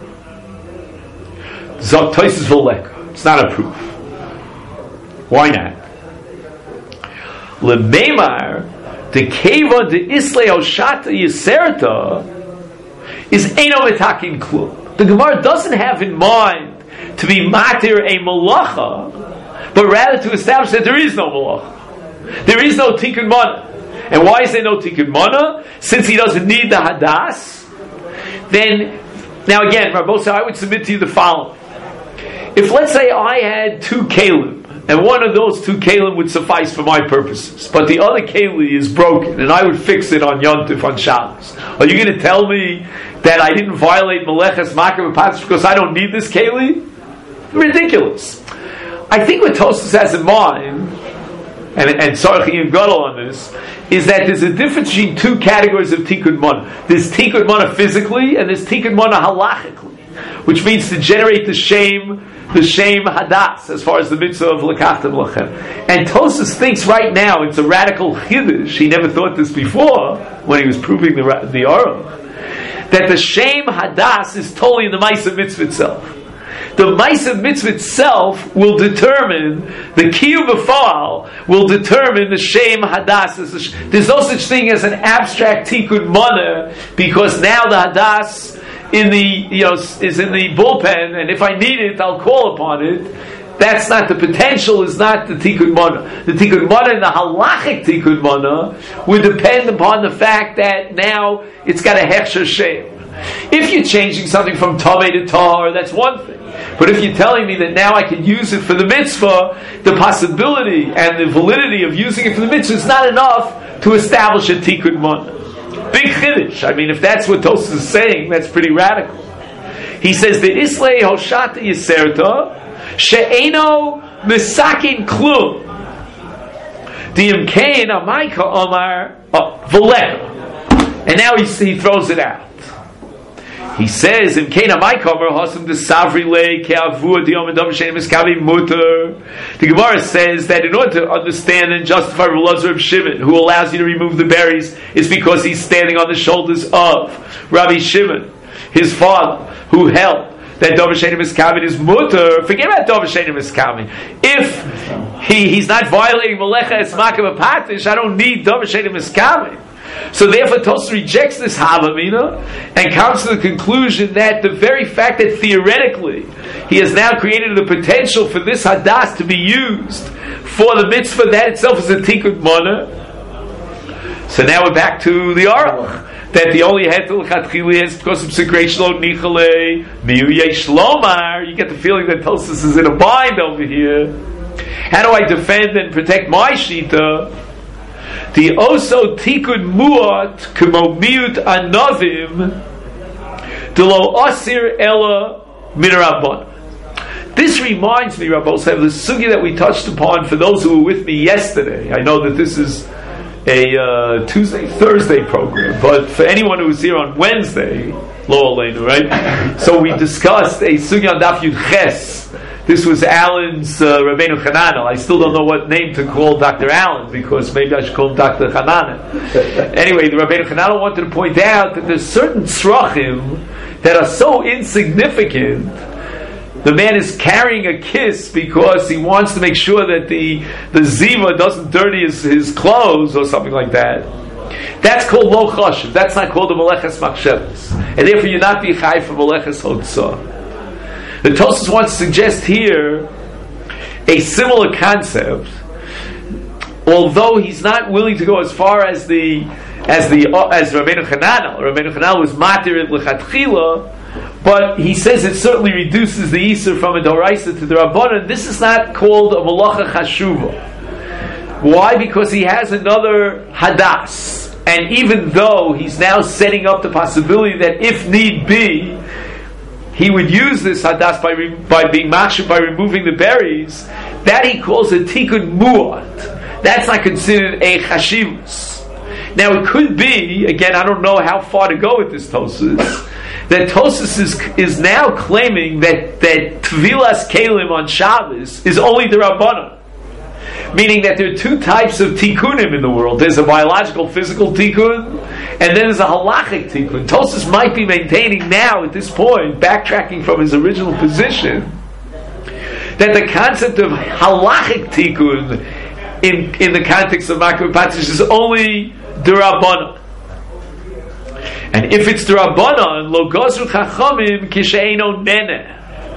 A: Zok Tosfos V'Leka. It's not a proof. Why not? Lemeimar the Keva de Islay Oshata Yiserta is Eino Metakin Klum. The Gemara doesn't have in mind to be matir a malacha, but rather to establish that there is no malacha. There is no tikkun mana. And why is there no tikkun mana? Since he doesn't need the hadas, then, now again, Rabbosa, I would submit to you the following. If, let's say, I had 2 kelim, and one of those 2 kelim would suffice for my purposes, but the other keli is broken, and I would fix it on Yom Tov, on Shabbos, are you going to tell me that I didn't violate Meleches Makav Patish because I don't need this keli? Ridiculous. I think what Tosfos has in mind, and Tzarech Iyun Gadol on this, is that there's a difference between 2 categories of Tikkun Mana. There's Tikkun Mana physically, and there's Tikkun Mana halachically, which means to generate the shame hadas, as far as the mitzvah of Lekachtem Lachem. And Tosfos thinks right now it's a radical chiddush. He never thought this before when he was proving the Aruch, that the shame hadas is totally in the Ma'aseh Mitzvah itself. The Ma'aseh Mitzvah itself will determine, the Kiyum B'Fa'al will determine the shame hadas. There's no such thing as an abstract tikkun mana, because now the hadas is in the bullpen, and if I need it, I'll call upon it. That's not the potential, is not the tikkun mana. The tikkun mana and the halachic tikkun mana would depend upon the fact that now it's got a hechsher shame. If you're changing something from tamei to tahor, that's one thing. But if you're telling me that now I can use it for the mitzvah, the possibility and the validity of using it for the mitzvah is not enough to establish a tikkun mana. Big chiddush. I mean, if that's what Tosfos is saying, that's pretty radical. He says the Islay Hoshata Yiserta She'eino Misakin Klum Di'imkein Amaika Omar V'Leka. And now he throws it out. He says, "Imkein Amaika Omar Hasam Desavri Le Ke'avua Di'om Edom She'eino Miskavi Muter." The Gemara says that in order to understand and justify Reb Elazar Reb Shimon, who allows you to remove the berries, is because he's standing on the shoulders of Rabbi Shimon, his father, who held that Davar She'eino Miskaven is muter. Forget about Davar She'eino Miskaven. If he's not violating Meleches Makav Patish, I don't need Davar She'eino Miskaven. So therefore Tosfos rejects this Havamina and comes to the conclusion that the very fact that theoretically he has now created the potential for this hadas to be used for the mitzvah, that itself is a tikkun mana. So now we're back to the Aruch, that the only hetel chatchili is because of Psikration Lo Nichale Miu Yesh Lomar. You get the feeling that Tosfos is in a bind over here, How do I defend and protect my shita? The oso tikkun muat k'mo miut anavim delo asir ela min rabban. This reminds me, Rabbi Yosef, the sugya that we touched upon for those who were with me yesterday. I know that this is a Thursday program, but for anyone who was here on Wednesday, Lo Aleinu, right? So we discussed a sugya on Daf Yud Ches. This was Alan's Rabbeinu Chananel. I still don't know what name to call Dr. Allen, because maybe I should call him Dr. Chananel. Anyway, the Rabbeinu Chananel wanted to point out that there's certain tzrachim that are so insignificant. The man is carrying a kiss because he wants to make sure that the ziva doesn't dirty his clothes or something like that. That's called lo chashuv. That's not called a meleches machshavos, and therefore you're not being chai for meleches hotzah. The Tosfos wants to suggest here a similar concept, although he's not willing to go as far as Rabbeinu Chananel. Rabbeinu Chananel was matir it lechatchila, but he says it certainly reduces the Yisur from a Doraisa to the Rabbanan. This is not called a Malacha Chashuva. Why? Because he has another Hadas. And even though he's now setting up the possibility that if need be, he would use this Hadas by being machshav, by removing the berries, that he calls a Tikkun Mu'at. That's not considered a Chashivus. Now it could be, again, I don't know how far to go with this Tosfos, that Tosfos is now claiming that Tvilas Kalim on Shabbos is only the Rabbanan. Meaning that there are two types of tikkunim in the world. There's a biological, physical tikkun, and then there's a halachic tikkun. Tosfos might be maintaining now, at this point, backtracking from his original position, that the concept of halachic tikkun in the context of Makar Patish is only D'Rabbanan. And if it's D'Rabbanan, lo gozru chachamim kisheino neneh.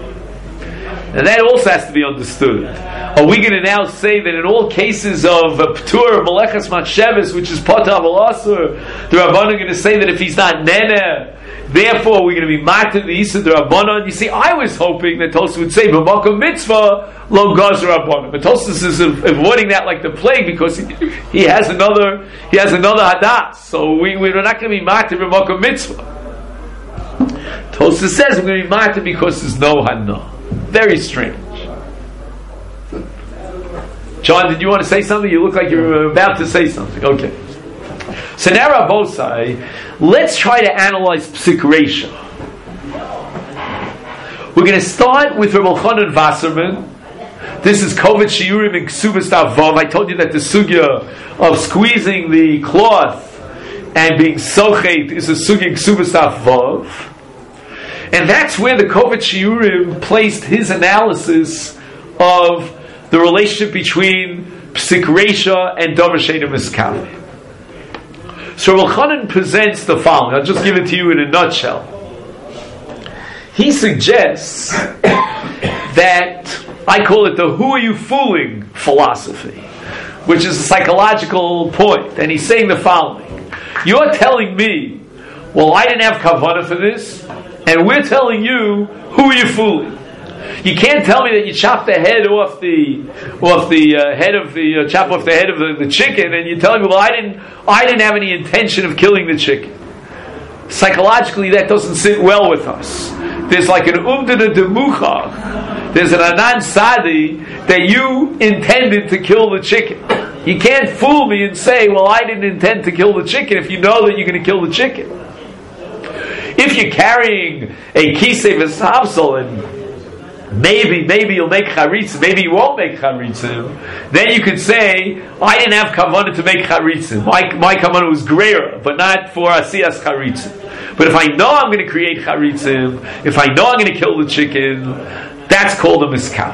A: And that also has to be understood. Are we going to now say that in all cases of a p'tur, meleches machshavos, which is potav al-asur, the Rabbanan are going to say that if he's not neneh, therefore we're going to be matir the Yisur the Rabbanan? You see, I was hoping that Tosfos would say b'makom mitzvah lo gaz Rabbanan, but Tosfos is avoiding that like the plague because he has another hadas. So we're not going to be matir b'makom mitzvah. Tosfos says we're going to be matir because there's no hana. Very strange. John, did you want to say something? You look like you're about to say something. Okay. So now, Rabbosai, let's try to analyze Psik Reisha. We're going to start with Reb Elchanan Wasserman. This is Kovet Shiurim in Ksubas Daf Vav. I told you that the sugya of squeezing the cloth and being sochet is a sugya in Ksubas Daf Vav. And that's where the Kovet Shiurim placed his analysis of the relationship between Psik Reisha and Davar She'eino Miskabel. So Reb Elchanan presents the following. I'll just give it to you in a nutshell. He suggests that I call it the "who are you fooling" philosophy, which is a psychological point. And he's saying the following: you're telling me, well, I didn't have kavanah for this, and we're telling you, who are you fooling? You can't tell me that you chop the head off the head of the chicken, and you're telling me, well, I didn't have any intention of killing the chicken. Psychologically, that doesn't sit well with us. There's like an umdana demuchach. There's an anan sadi that you intended to kill the chicken. You can't fool me and say, well, I didn't intend to kill the chicken, if you know that you're going to kill the chicken. If you're carrying a kisei v'savsol and maybe you'll make charitzim, maybe you won't make charitzim, then you could say, I didn't have kavanah to make charitzim. My kavanah was greater, but not for asiyas charitzim. But if I know I'm going to create charitzim, if I know I'm going to kill the chicken, that's called a miskaf.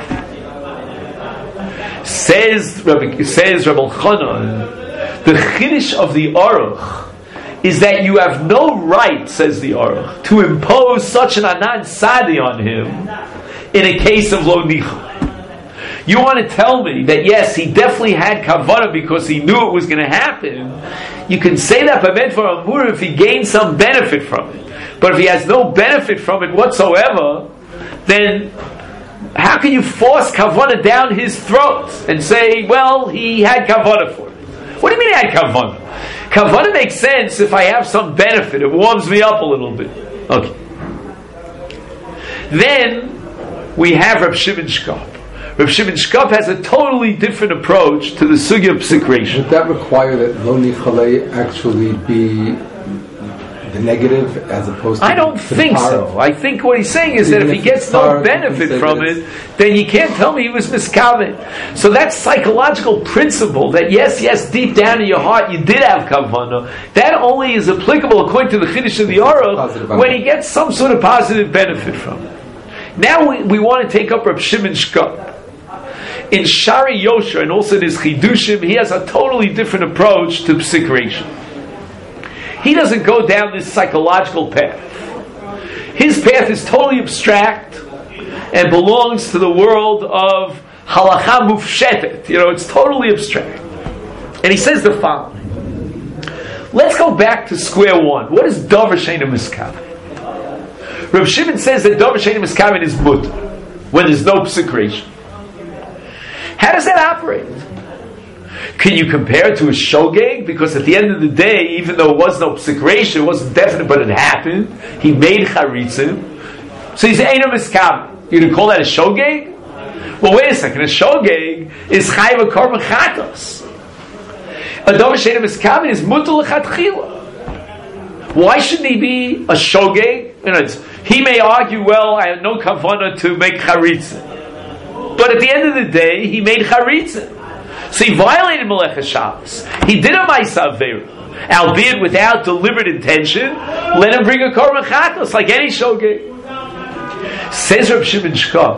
A: Says Reb Elchanan, the chiddush of the Aruch is that you have no right, says the Aruch, to impose such an anan sadi on him in a case of lo nicha. You want to tell me that yes, he definitely had kavanah because he knew it was going to happen. You can say that b'med for amur if he gained some benefit from it. But if he has no benefit from it whatsoever, then how can you force kavanah down his throat and say, well, he had kavanah for it? What do you mean he had kavanah? Kavanah makes sense if I have some benefit. It warms me up a little bit. Okay. Then we have Reb Shimon Shkop. Reb Shimon Shkop has a totally different approach to the sugya of psikration.
C: Would that require that lo nichalei actually be the negative as opposed to...
A: I don't think so. I think what he's saying is that if he gets no benefit from it, then you can't tell me he was miskaven. So that psychological principle that yes, deep down in your heart you did have kavanah, that only is applicable according to the Chiddush of the Aruch when he gets some sort of positive benefit from it. Now we want to take up Reb Shimon Shkop. In Shari Yosher and also in his Chidushim, he has a totally different approach to psikration. He doesn't go down this psychological path. His path is totally abstract and belongs to the world of halacha mufshetet. It's totally abstract. And he says the following. Let's go back to square one. What is Dover Sheina Miskaven? Reb Shimon says that Dover Sheina Miskaven is mutter when there's no psikration. How does that operate? Can you compare it to a shogeg? Because at the end of the day, even though it was no psikration, it wasn't definite, but it happened. He made charitzim. So he's Eino Miskaven. You gonna call that a shogeg? Well, wait a second. A shogeg is chayv korban chatos. A Dover Sheina Miskaven is mutter lechatchila. Why shouldn't he be a shogeg? He may argue, well, I had no kavanah to make charitzim. But at the end of the day, he made charitzim. So he violated Melechas Shabbos. He did a Ma'aseh Aveira, albeit without deliberate intention. Let him bring a korban chatos like any shogeg. Says Reb Shimon Shkop,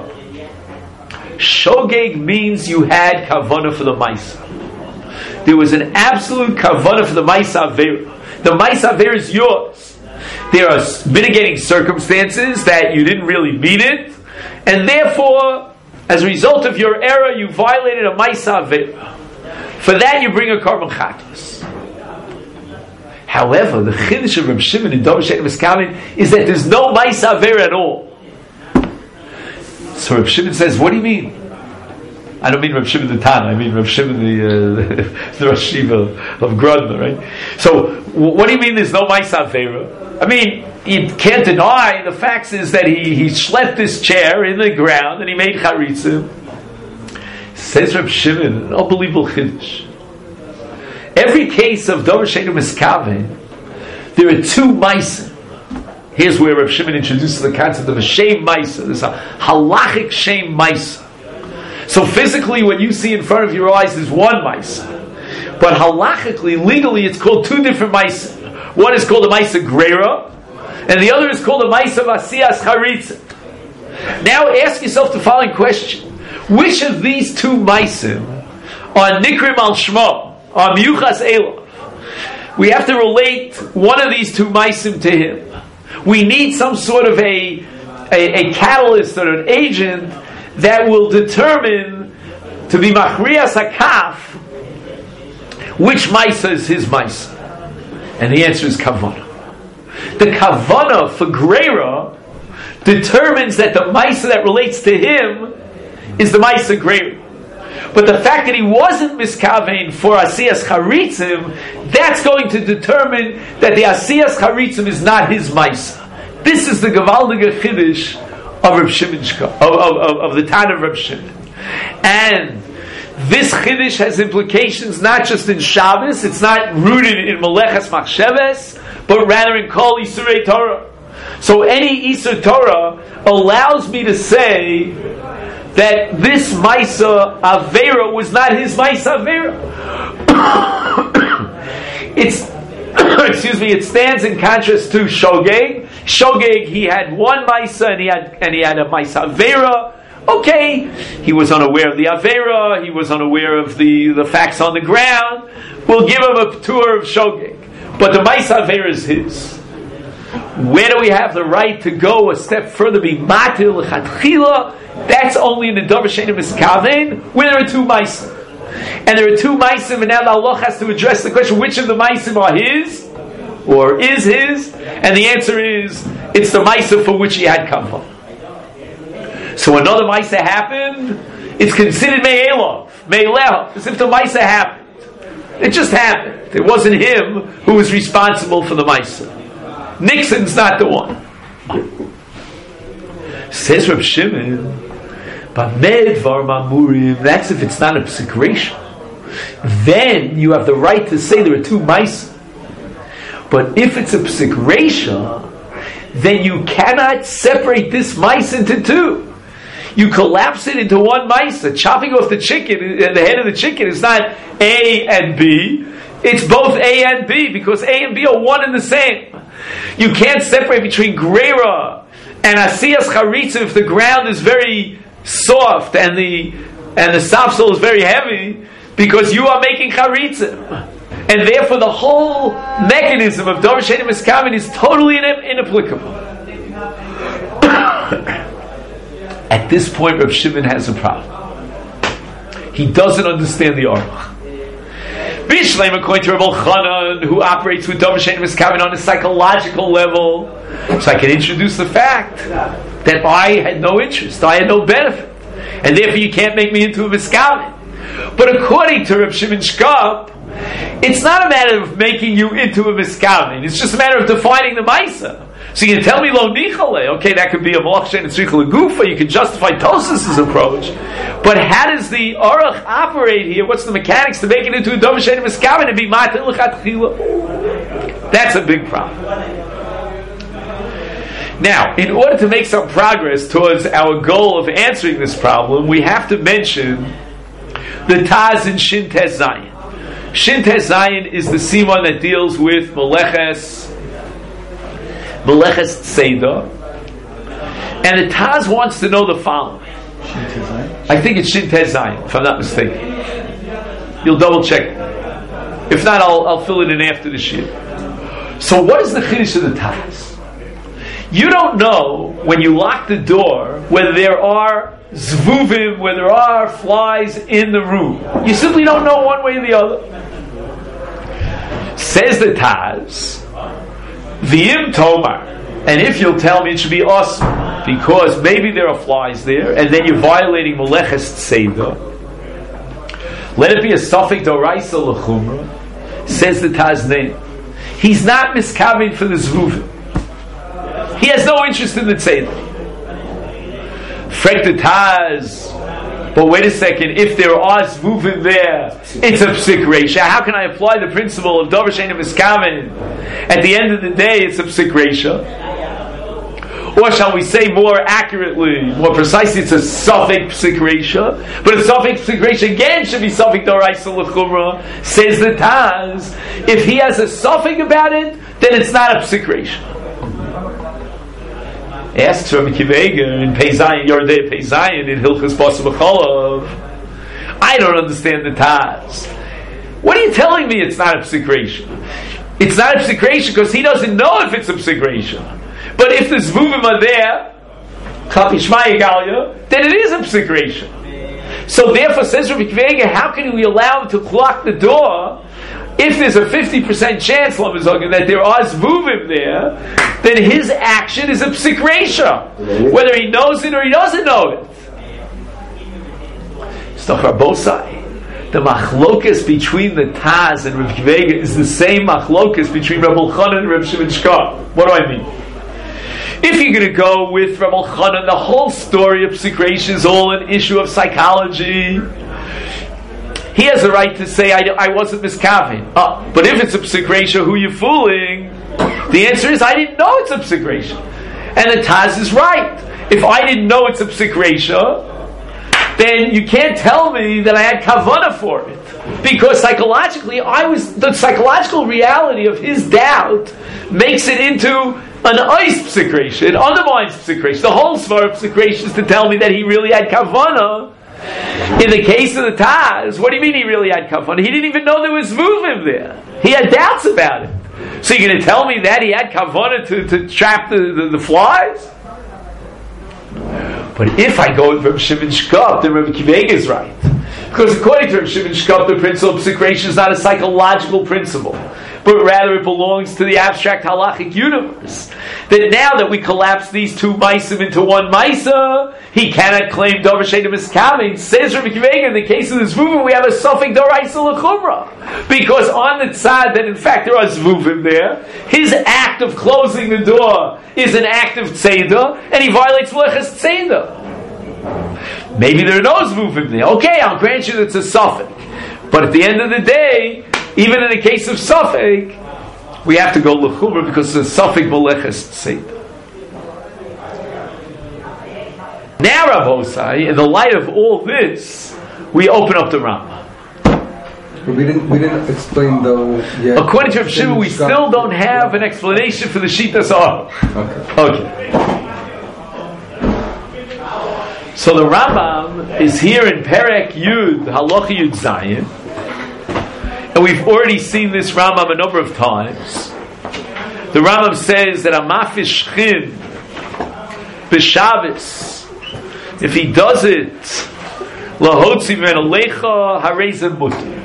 A: shogeg means you had kavanah for the Ma'aseh. There was an absolute kavanah for the Ma'aseh Aveira. The Ma'aseh Aveira is yours. There are mitigating circumstances that you didn't really mean it, and therefore, as a result of your error, you violated a Ma'aseh Aveira. For that, you bring a korban chatos. However, the chiddush of Reb Shimon in Dover Sheina Miskaven is that there's no Ma'aseh Aveira at all. So Reb Shimon says, what do you mean? I don't mean Reb Shimon the Tana, I mean Reb Shimon the Rosh Yeshiva of Grodno, right? So, what do you mean there's no Ma'aseh Aveira? I mean, you can't deny the facts is that he schlepped this chair in the ground and he made charitzim. Says Reb Shimon, an unbelievable chiddush. Every case of Dover Sheina Miskaven, there are two ma'asim. Here's where Reb Shimon introduces the concept of a shem ma'aser. There's a halachic shem ma'aser. So physically, what you see in front of your eyes is one ma'aser. But halachically, legally, it's called two different ma'aser. One is called a ma'aser greira, and the other is called a ma'aser vasiyas charitzim. Now ask yourself the following question. Which of these two ma'asim are nikrim al shmo, are miyuchas elav? We have to relate one of these two ma'asim to him. We need some sort of a catalyst or an agent that will determine to be machriyas hakaf which ma'aser is his ma'aser. And the answer is kavanah. The kavanah for greira determines that the ma'aser that relates to him is the ma'aser greira. But the fact that he wasn't miskaven for asiyas charitzim, that's going to determine that the asiyas charitzim is not his ma'aser. This is the gewaldige chiddush of Reb Shimon Shkop, of the Tana of Reb Shimon. And this chiddush has implications not just in Shabbos, it's not rooted in Melechas Machsheves, but rather in Kol Isurei Torah. So any Isur Torah allows me to say that this Ma'aseh Aveira was not his Ma'aseh Aveira. It stands in contrast to Shogeg. Shogeg, he had one Ma'aseh and he had a Ma'aseh Aveira. Okay, he was unaware of the Aveira, he was unaware of the facts on the ground. We'll give him a tour of Shogeg. But the Ma'aseh Aveira is his. Where do we have the right to go a step further? Be matir l'chatchila. That's only in the Dover Sheina Miskaven, where there are two Ma'asim. And there are two Ma'asim, and now the Allah has to address the question, which of the Ma'asim are his, or is his? And the answer is, it's the Ma'asim for which he had kavanah. So another Maisa happened, it's considered Me'elov, as if the Maisa happened. It just happened. It wasn't him who was responsible for the Maisa. Nixon's not the one. Says Reb Shimon, Bamedvar Mamurim, that's if it's not a Psik Reisha. Then you have the right to say there are two Maisa. But if it's a Psik Reisha, then you cannot separate this Maisa into two. You collapse it into one Maisa. Chopping off the chicken, the head of the chicken is not A and B. It's both A and B, because A and B are one and the same. You can't separate between Greira and Asiyas Charitza if the ground is very soft and the sapsol is very heavy, because you are making Charitza. And therefore the whole mechanism of Davar She'eino Miskaven is totally inapplicable. At this point, Reb Shimon has a problem. He doesn't understand the Aruch. Bishleim, according to Reb Elchanan, who operates with Davar She'eino Miskaven on a psychological level, so I can introduce the fact that I had no interest, I had no benefit, and therefore you can't make me into a Miskaven. But according to Reb Shimon Shkop, it's not a matter of making you into a Miskaven, it's just a matter of defining the Maisa. So you can tell me lo nichale, okay, that could be a malach she'ein tzricha legufa, you can justify Tosas's approach. But how does the Aruch operate here? What's the mechanics to make it into a Davar She'eino Miskaven and be matir l'chatchila? That's a big problem. Now, in order to make some progress towards our goal of answering this problem, we have to mention the Taz in Shin Tes Zayin. Shin Tes Zayin is the siman that deals with Meleches Tzeidah, and the Taz wants to know the following. I think it's Shin Tes Zayin, if I'm not mistaken. You'll double check. If not, I'll fill it in after the shir. So what is the chiddush of the Taz? You don't know when you lock the door whether there are zvuvim, whether there are flies in the room. You simply don't know one way or the other. Says the Taz, V'im Tomar, and if you'll tell me it should be awesome, because maybe there are flies there, and then you're violating Meleches Tzeidah, let it be a Safek Doraisa L'chumra. Says the Taz name, he's not miskaven for the zvuvim. He has no interest in the Tzeidah. Frek the Taz, but wait a second, if there are zvuvim there, it's a Psik Reisha. How can I apply the principle of Davar She'eino Miskaven? At the end of the day, it's a Psik Reisha. Or shall we say more accurately, more precisely, it's a Safek Psik Reisha. But a Safek Psik Reisha again should be Safek Doraisa L'chumra. Says the Taz, if he has a Safek about it, then it's not a Psik Reisha. Asks Rabbi Akiva Eiger in Peizayin, Yordei Peizayin, in Hilchos Basar B'cholav, I don't understand the Taz. What are you telling me it's not a Psik Reisha? It's not a Psik Reisha because he doesn't know if it's a Psik Reisha. But if the Zvuvim are there, Klapi Shma Yigalia, then it is a Psik Reisha. So therefore, says Rabbi Akiva Eiger, how can we allow him to lock the door if there's a 50% chance, that there are zvuvim there, then his action is a psik reisha, whether he knows it or he doesn't know it. So Rabosai, the machlokas between the Taz and Rabbi Akiva Eiger is the same machlokas between Reb Elchanan and Reb Shimon Shkop. What do I mean? If you're going to go with Reb Elchanan, the whole story of psik reisha is all an issue of psychology. He has a right to say, I wasn't miskaven. But if it's a psik reisha, who you fooling? The answer is, I didn't know it's a psik reisha. And the Taz is right. If I didn't know it's a psik reisha, then you can't tell me that I had kavanah for it. Because psychologically, the psychological reality of his doubt makes it into an ice psik reisha. It undermines psik reisha. The whole svar of psik reisha is to tell me that he really had kavanah. In the case of the Taz, what do you mean he really had kavanah? He didn't even know there was zvuvim there. He had doubts about it. So you're going to tell me that he had kavanah to trap the flies? But if I go with Reb Shimon Shkop, then Rabbi Akiva Eiger is right. Because according to Reb Shimon Shkop, the principle of psikration is not a psychological principle, but rather it belongs to the abstract halachic universe. That now that we collapse these two maisim into one maisa, he cannot claim davar she'eino miskaven. Says Rabbi Akiva Eiger, in the case of the zvuvim, we have a sofek d'oraisa l'chumra, because on the tzad that in fact there are zvuvim there, his act of closing the door is an act of tzeda, and he violates melechas tzeda. Maybe there are no zvuvim there. Okay, I'll grant you that it's a sofek, but at the end of the day, even in the case of sofek, we have to go l'chumra because it's a sofek melechas tzeda. Now, Rav Osai, in the light of all this, we open up the Rambam.
C: We didn't explain though yet.
A: According to Rav Shimon, we still don't have an explanation for the Shitas Aruch. Okay. So the Rambam is here in Perek Yud, Halacha Yud Zayin, and we've already seen this Rambam a number of times. The Rambam says that a mafish shchin b'Shabbos, if he does it, lahotzi men alecha harezim mutter.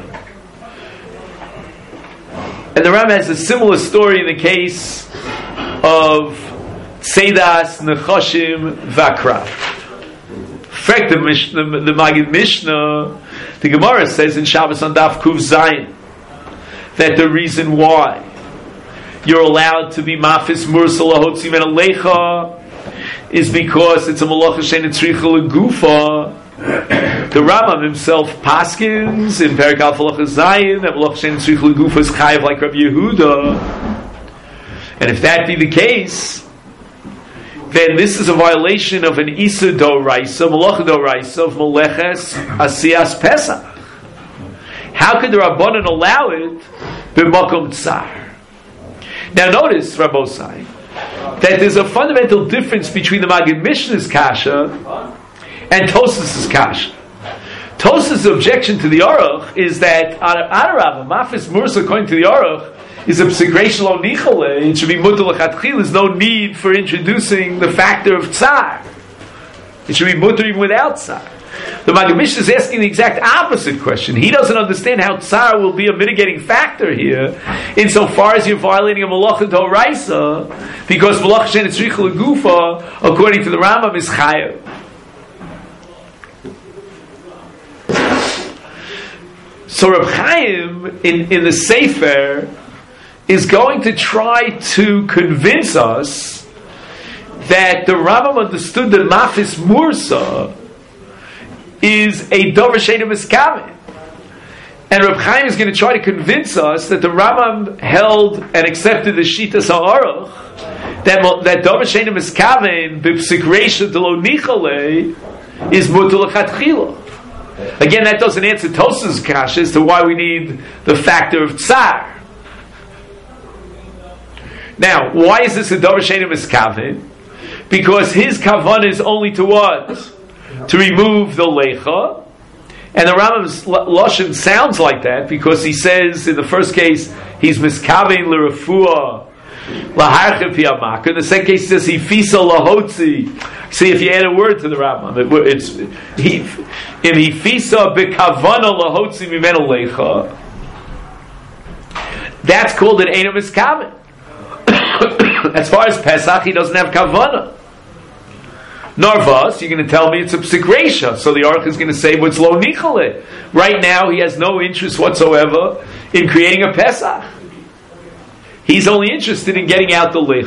A: And the Rambam has a similar story in the case of Tzedas, Nechashim, Vakrat. Frek the Magid Mishnah, the Gemara says in Shabbos on Daf Kuv Zayin that the reason why you're allowed to be mafis mursal lahotzi men alecha is because it's a malacha she'eina tzricha legufa. The Rambam himself paskins in Perek Aleph Halacha Zayin that malacha she'eina tzricha legufa is chayav like Rabbi Yehuda. And if that be the case, then this is a violation of an Isa Doraisa, Malacha Doraisa of Meleches Asiyas Pesach. How could the Rabbanan allow it b'makom tsar? Now notice, Rabbosai, that there's a fundamental difference between the Magid Mishnah's kasha and Tosafos' kasha. Tosafos' objection to the Aruch is that Adarav, Mafis Mursa, according to the Aruch, is a psikration lo nichale. It should be mutar l'chatchil. There's no need for introducing the factor of tsar. It should be mutar even without tsar. The Magid Mishnah is asking the exact opposite question. He doesn't understand how tsar will be a mitigating factor here, insofar as you're violating a malacha d'oraisa, because malacha she'eina tzricha legufa, according to the Rambam, is chayav. So Reb Chaim in the Sefer is going to try to convince us that the Rambam understood that Mafis Mursa is a davar she'eino miskaven. And Reb Chaim is going to try to convince us that the Rambam held and accepted the Shitas HaAruch that davar she'eino miskaven b'psik reisha d'lo nichale is mutar l'chatchila. Again, that doesn't answer Tosafos' kasha as to why we need the factor of tsar. Now, why is this a davar she'eino miskaven? Because his kavanah is only to what? To remove the lecha. And the Rambam's lashon sounds like that because he says in the first case he's miskaven l'refuah laharchev piyamaka. In the second case he says he fisa lahotzi. See, if you add a word to the Rambam, it's he in hifisa bekavana lahotzi mimenu lecha. That's called an eino miskaven. As far as Pesach, he doesn't have kavana. Narvas, you're going to tell me it's a psik reisha, so the Aruch is going to say what's lo nichale. Right now, he has no interest whatsoever in creating a Pesach. He's only interested in getting out the lich.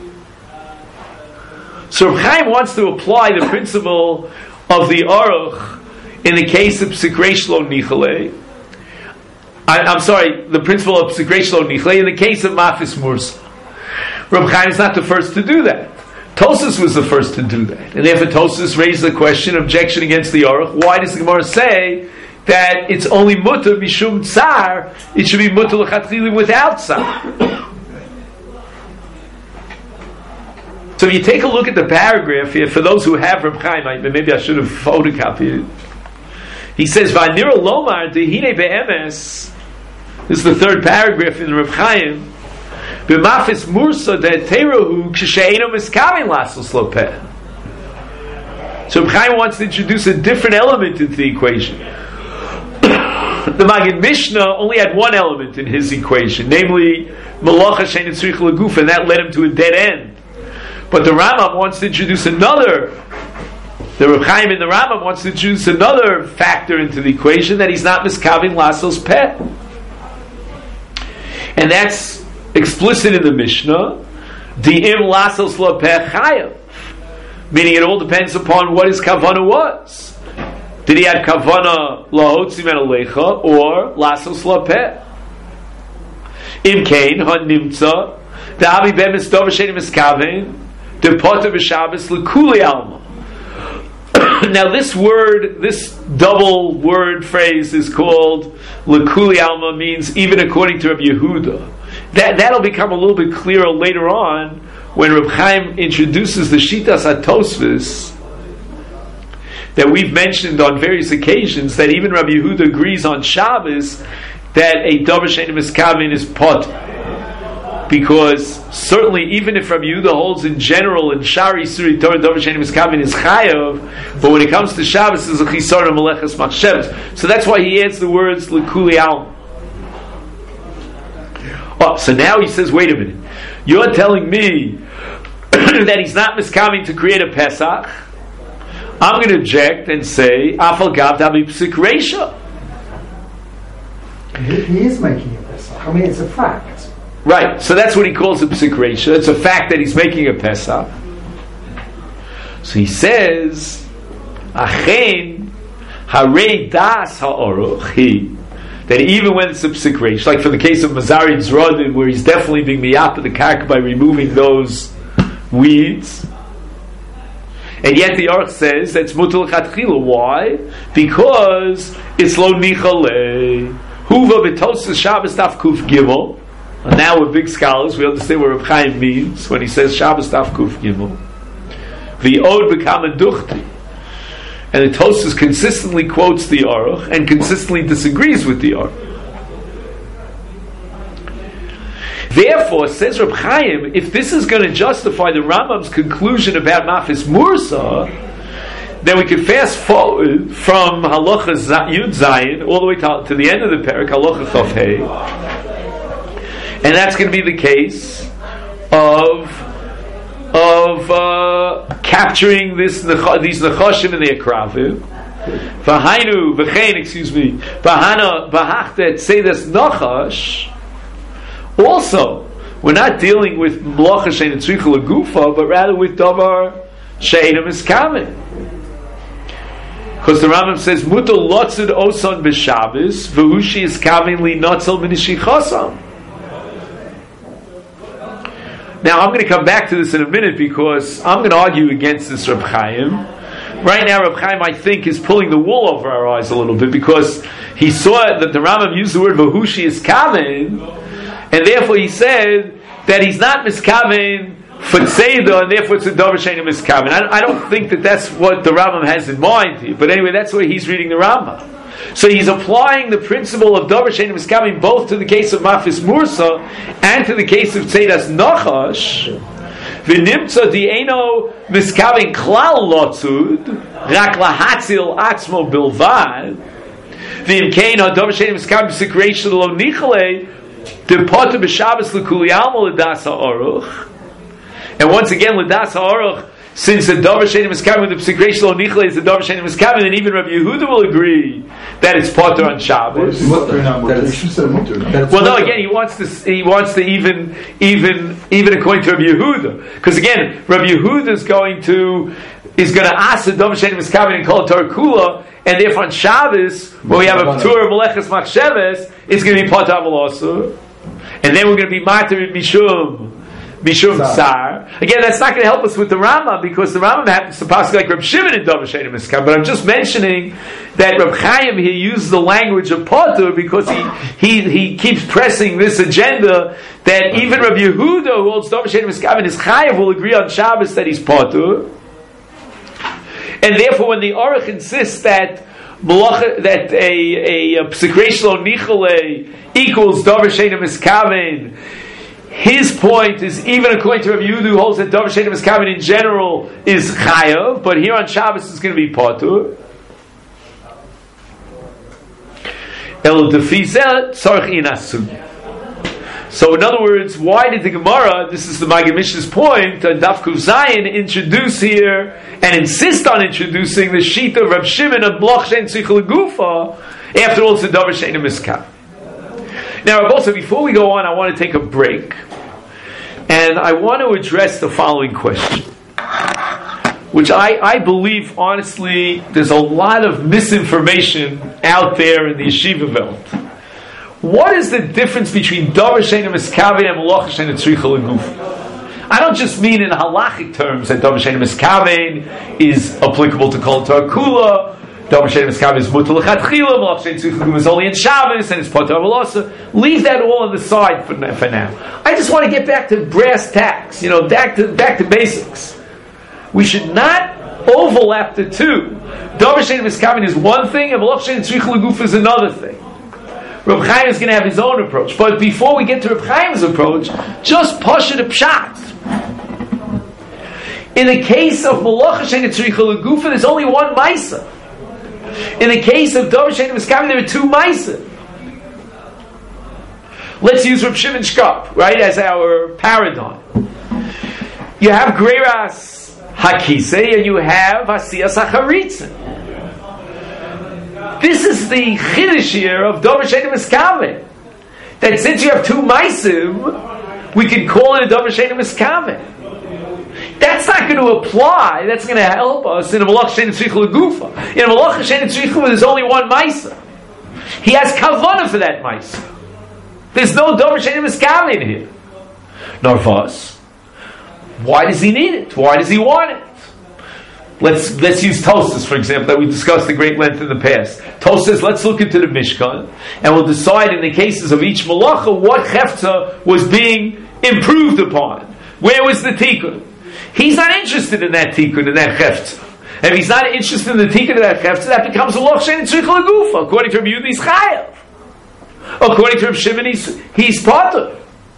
A: So Reb Chaim wants to apply the principle of the Aruch in the case of psik reisha lo nichale. I'm sorry, the principle of psik reisha lo nichale in the case of Mafis Mursa. Reb Chaim is not the first to do that. Tosafos was the first to do that. And therefore Tosafos raised the question, objection against the Aruch. Why does the Gemara say that it's only mutar mishum tsar? It should be mutar l'chatchili without tsar. So if you take a look at the paragraph here, for those who have Reb Chaim, maybe I should have photocopied it. He says, V'anira lomar dehine be'emes. This is the third paragraph in Reb Chaim. B'mafis mursa de'terohu k'she'eino miskaven lasos lopeh. So Reb Chaim wants to introduce a different element into the equation. The Magid Mishnah only had one element in his equation, namely Malacha Shein Tzrich L'Guf, and that led him to a dead end. But the Rambam wants to introduce another. The Reb Chaim in the Rambam wants to introduce another factor into the equation, that he's not miskavin lasos peh, and that's explicit in the Mishnah. Di'im lasos lo peh chayav, meaning it all depends upon what his kavana was. Did he have kavana lahotzi men alecha or lasos lo peh? Im kain han nimtza da'avi ben misdov shein miskavin depoter b'Shabbos l'kuli alma. Now this word, this double word phrase is called l'kuli alma, means even according to Rabbi Yehuda. That'll become a little bit clearer later on when Reb Chaim introduces the Shitas HaTosfos that we've mentioned on various occasions, that even Rabbi Yehuda agrees on Shabbos that a davar she'eino miskavin is pot. Because certainly, even if Rabbi Yehuda holds in general in Shari Suri Torah davar she'eino miskavin is chayav, but when it comes to Shabbos, is a chisar meleches machshavos. So that's why he adds the words l'kuli alma. Oh, so now he says, wait a minute, you're telling me that he's not miskavin to create a Pesach? I'm going to object and say, afal gav dabi psik reisha.
D: He is making a Pesach. I mean, it's a fact.
A: Right, so that's what he calls a psik reisha. It's a fact that he's making a Pesach. So he says, achen harei das ha'aruch hi, that even when it's a psik reisha, like for the case of Mazarid Zrodin, where he's definitely being miyapa the karka by removing those weeds, and yet the Aruch says that's mutal chatchila. Why? Because it's lo nichale. Huva b'tosas Shabbos daf kuf gimel. And now we're big scholars. We understand what Reb Chaim means when he says Shabbos daf kuf gimel. V'od b'kama duchti. And the Tosas consistently quotes the Aruch and consistently disagrees with the Aruch. Therefore, says Reb Chaim, if this is going to justify the Rambam's conclusion about Mafis Mursa, then we could fast forward from Halacha Yud Zayin all the way to the end of the Perek, Halacha Chav Hei, and that's going to be the case of capturing these Nechashim and the Akravim. V'hainu v'chein, V'hana v'hachtet say this Nachash. Also, we're not dealing with Melacha She'eino Tzricha L'Gufa, but rather with Davar She'eino Miskavin. Because the Rambam says, Mutal Lotzid Oson B'Shabbos, V'hushi Iskavin Li Notzel V'nishichosam. Now, I'm going to come back to this in a minute, because I'm going to argue against this Reb Chaim. Right now, Reb Chaim, I think, is pulling the wool over our eyes a little bit, because he saw that the Rambam used the word V'hushi Iskavin, and therefore he said that he's not miskaven for tzeidah, and therefore it's a davar she'eino miskaven. I don't think that that's what the Rambam has in mind here. But anyway, that's the way he's reading the Rambam. So he's applying the principle of davar she'eino miskaven both to the case of Mafis Mursa and to the case of tzeidas Nachash. V'nimtza di'eino miskaven klal lotzud rak lahatzil atzmo bilvad v'imkein ha'davar she'eino miskaven b'sik reisha lo nichalei. And once again, L'das HaOruch, since the davar she'eino miskaven with the psik reisha lo nichle is the davar she'eino miskaven, then even Rabbi Yehuda will agree that it's potter on Shabbos. Well, no, again, he wants to even according to Rabbi Yehuda, because again, Rabbi Yehuda is going to ask the davar she'eino miskaven and call it Torah Kula. And therefore on Shabbos, when we have a Torah Meleches Machshavos, it's going to be Potter Avol. And then we're going to be Matir Mishum Sar. Again, that's not going to help us with the Rambam, because the Rambam happens to pass like Reb Shimon in davar she'eino miskaven. But I'm just mentioning that Reb Chaim here uses the language of Potter because he keeps pressing this agenda that even Rabbi Yehuda, who holds davar she'eino miskaven, is Chayav, will agree on Shabbos that he's Potter. And therefore, when the Aruch insists that a psik reisha lo nichalei equals davar she'eino miskaven, his point is even according to Rabbi Yehuda, who holds that davar she'eino miskaven in general is chayav, but here on Shabbos is going to be potur. El defizeh tzarich inasug. So, in other words, why did the Gemara, this is the Maggid Mishnah's point, on Daf Kuf Zayin, introduce here and insist on introducing the Shita of Reb Shimon of Bloch Shein Tzrich L'Gufa, after all, it's a Davar Shein Miskav. Now, also, before we go on, I want to take a break, and I want to address the following question, which I believe, honestly, there's a lot of misinformation out there in the yeshiva belt. What is the difference between Davar Shein Miskav and Malacha Shein Tzricha L'Gufa? I don't just mean in halachic terms that Davar Shein Miskav is applicable to Kol Torah Kula. Davar Shein Miskav is Mutar L'Chatchila. Malacha Shein Tzricha L'Gufa is only in Shabbos and it's Poter Avalosa. Leave that all on the side for now. I just want to get back to brass tacks. Back to basics. We should not overlap the two. Davar Shein Miskav is one thing, and Malacha Shein Tzricha L'Gufa is another thing. Reb Chaim is going to have his own approach. But before we get to Reb Chaim's approach, just Pasha the Pshat. In the case of Malacha Shein Tzricha L'Gufa, there's only one Maisa. In the case of Davar Shein Miskav, there are two Maisa. Let's use Reb Shimon Shkop, right, as our paradigm. You have Greiras Hakise and you have Hasiyas HaCharitzin. This is the chiddush here of Davar Shein Miskav. That since you have two maisim, we can call it a Davar Shein Miskav. That's not going to apply. That's going to help us in a Malacha Shein Tzricha L'Gufa. In a Malacha Shein Tzricha L'Gufa, there's only one maisa. He has kavanah for that maisa. There's no Davar Shein Miskav in here. Narvas. Why does he need it? Why does he want it? Let's use Tosas, for example, that we discussed at great length in the past. Tosas says, let's look into the Mishkan, and we'll decide in the cases of each malacha what chefza was being improved upon. Where was the tikkun? He's not interested in that tikkun, in that chefza. And if he's not interested in the tikkun of that chefza, that becomes a Malacha Shein Tzricha L'Gufa. According to Reb Yehuda, he's chayav. According to Reb Shimon, he's potter.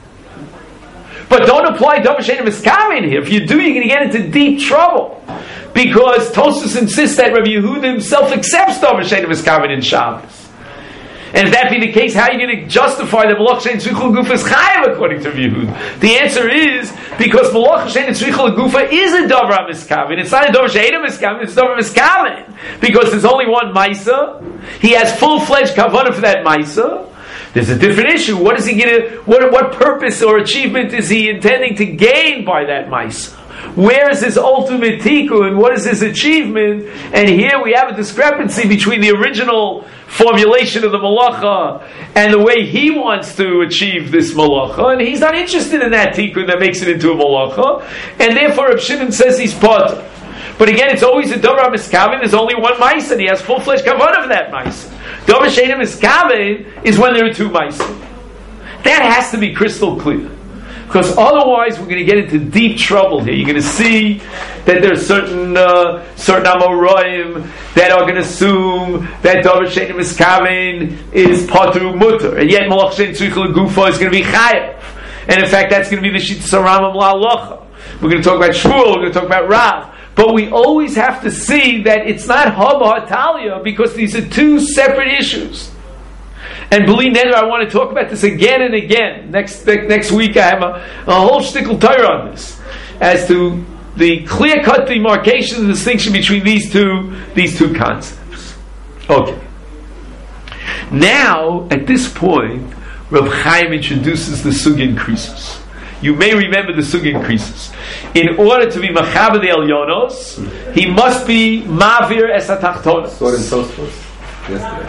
A: But don't apply Davar Shein Miskav in here. If you do, you're going to get into deep trouble. Because Tosfos insists that Rabbi Yehuda himself accepts Davar Shein Miskav in Shabbos. And if that be the case, how are you going to justify that Malacha Shein Tzricha L'Gufa is chayav according to Rabbi Yehuda? The answer is because Malacha Shein Tzricha L'Gufa is a Davar Miskav. It's not a Davar Shein Miskav, it's a Davar Miskav. Because there's only one Maisa. He has full-fledged kavanah for that Maisa. There's a different issue. What is he going to? What purpose or achievement is he intending to gain by that Maisa? Where is his ultimate tikkun? What is his achievement? And here we have a discrepancy between the original formulation of the malacha and the way he wants to achieve this malacha, and he's not interested in that tikkun that makes it into a malacha, and therefore Reb Shimon says he's potter. But again, it's always a Davar Miskav. There's only one Maisa, and he has full-fledged kavanah of that Maisa. Davar Shein Miskav is when there are two Maisa. That has to be crystal clear. Because otherwise we're going to get into deep trouble here. You're going to see that there are certain Amoraim that are going to assume that Davar Shein Miskav is Patu Mutter, and yet Malacha Shein Tzricha L'Gufa is going to be Chayav. And in fact, that's going to be the Shittas HaRambam La'alocha. We're going to talk about Shmuel, we're going to talk about Rav. But we always have to see that it's not Haba Hatalia, because these are two separate issues. And believe me, I want to talk about this again and again. Next week I have a whole shtickle Torah on this, as to the clear-cut demarcation and distinction between these two concepts. Okay. Now, at this point, Reb Chaim introduces the sugya increases. You may remember the sugya increases. In order to be Machaber the Elyonos, he must be Mavir es HaTachtonos.
C: Sword and Tosfos yesterday.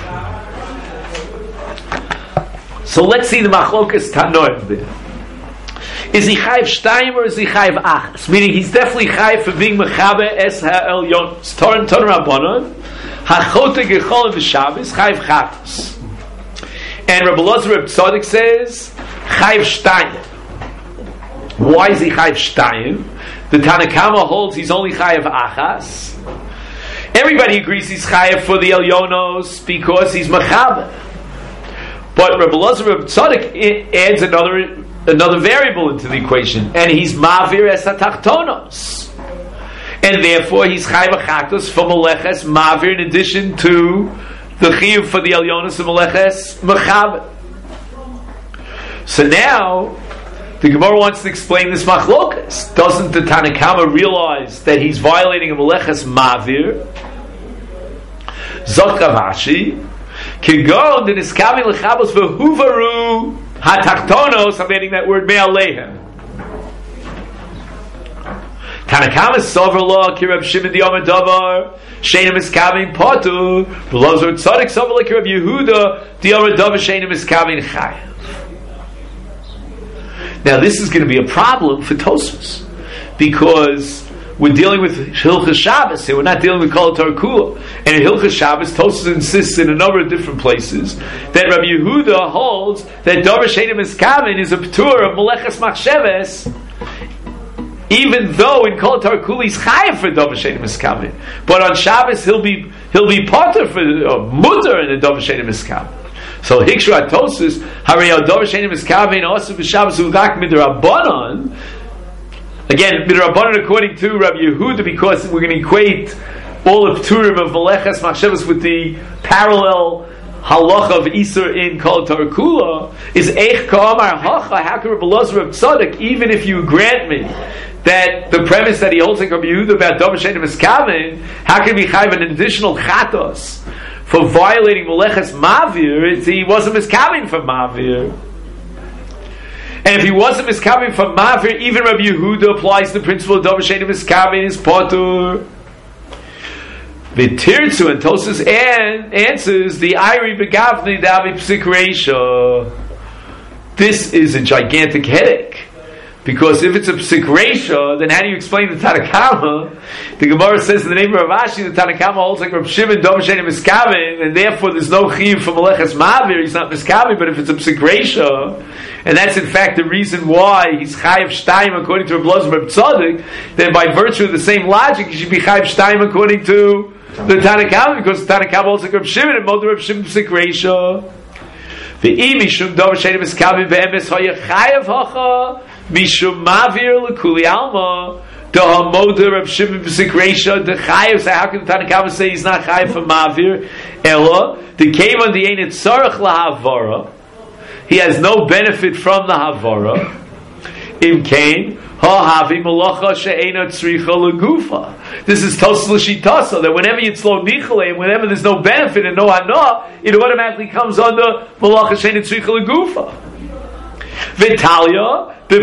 A: So let's see the Machlokas Tanoim there. Is he Chayiv Shtayim or is he Chayiv Achas? Meaning he's definitely Chayiv for being Mechaber Es HaElyonos. Torah Rabbanon, Hachote Gechol V'Shabbos, Chayiv Chatos. And Rabbi Elazar Reb Tzadok says, Chayiv Shtayim. Why is he Chayiv Shtayim? The Tanakama holds he's only Chayiv Achas. Everybody agrees he's Chayiv for the Elyonos because he's Mechaber. But Rabbi Elazar Reb Tzadok adds another variable into the equation, and he's Mavir es HaTachtonos, and therefore he's Chayiv Achatos for Meleches Mavir in addition to the chiyuv for the elyonos of meleches mechaber. So now the Gemara wants to explain this machlokas. Doesn't the Tanakama realize that he's violating a meleches mavir? Zok Rav Ashi, kigon the niskavi lechabos v'huvaru hatachtonos. I'm adding that word me'alehem. Tanakama sover lo ki Reb Shimon di Omer davar sheina miskavin potu v'lozor tzadik sover lo ki Reb Yehuda di Omer davar sheina miskavin chayav. Now this is going to be a problem for Tosfos, because we're dealing with Hilchos Shabbos here. We're not dealing with Kol Torah Kula. And in Hilchos Shabbos, Tosfos insists in a number of different places that Rabbi Yehuda holds that Davar Sheina Miskaven is a p'tur of Meleches Machsheves, even though in Kol Torah Kula he's chayav for Davar Sheina Miskaven, but on Shabbos he'll be potter for mutter in the Davar Sheina Miskaven. So Hikshu Atosus Harei Davar Sheina Miskaven also b'Shabbos Ugak Midrabanan. Again, Midrabanan according to Rabbi Yehuda, because we're going to equate all the p'turim of Meleches Machshavos with the parallel halacha of Isur in Kol Torah Kula, is Eich Ka'amar Hacha. How can Rabbi Elazar of Tzaddik, even if you grant me that the premise that he holds like Rabbi Yehuda about Davar Sheina Miskaven, how can we chayv an additional chatos for violating Meleches Mavir? He wasn't miskaven for Mavir. And if he wasn't miskaven for Mavir, even Rabbi Yehuda applies the principle of Davar Sheina Miskaven is potur. The Tirtzu and Tosas answers the Iri Begavni Davi Psik Reisha. This is a gigantic headache. Because if it's a psik reisha, then how do you explain the Tanakama? The Gemara says in the name of Rav Ashi, the Tanakama holds like Rav Shimon, Davar Sheina Miskaven, and therefore there's no chiyuv for Meleches Mavir, he's not Miskaven, but if it's a psik reisha, and that's in fact the reason why he's chayav shtayim according to Rav Elazar Reb Tzaddik, then by virtue of the same logic, he should be chayav shtayim according to the Tanakama, because the Tanakama holds like Rav Shimon, and Molder Rav Shimon psik reisha. The imishum Davar Sheina Miskaven ve'emes hoya chayav hacha, Mishum Mavir L'Kuli Alma, the Hamoder of Shimon B'Sik Reisha, the Chayav. So how can the Tanakama say he's not Chayav for Mavir? Ella, the came on the Ain't Tzarech LaHavara. He has no benefit from the Havara. Im Kain Ha'Havi Malacha She'ena Tzricha L'Gufa. This is Tosas L'Shitasa, that whenever you slow Nichale, and whenever there's no benefit and no Hana, it automatically comes under Malacha She'ena Tzricha L'Gufa. Vitalia, it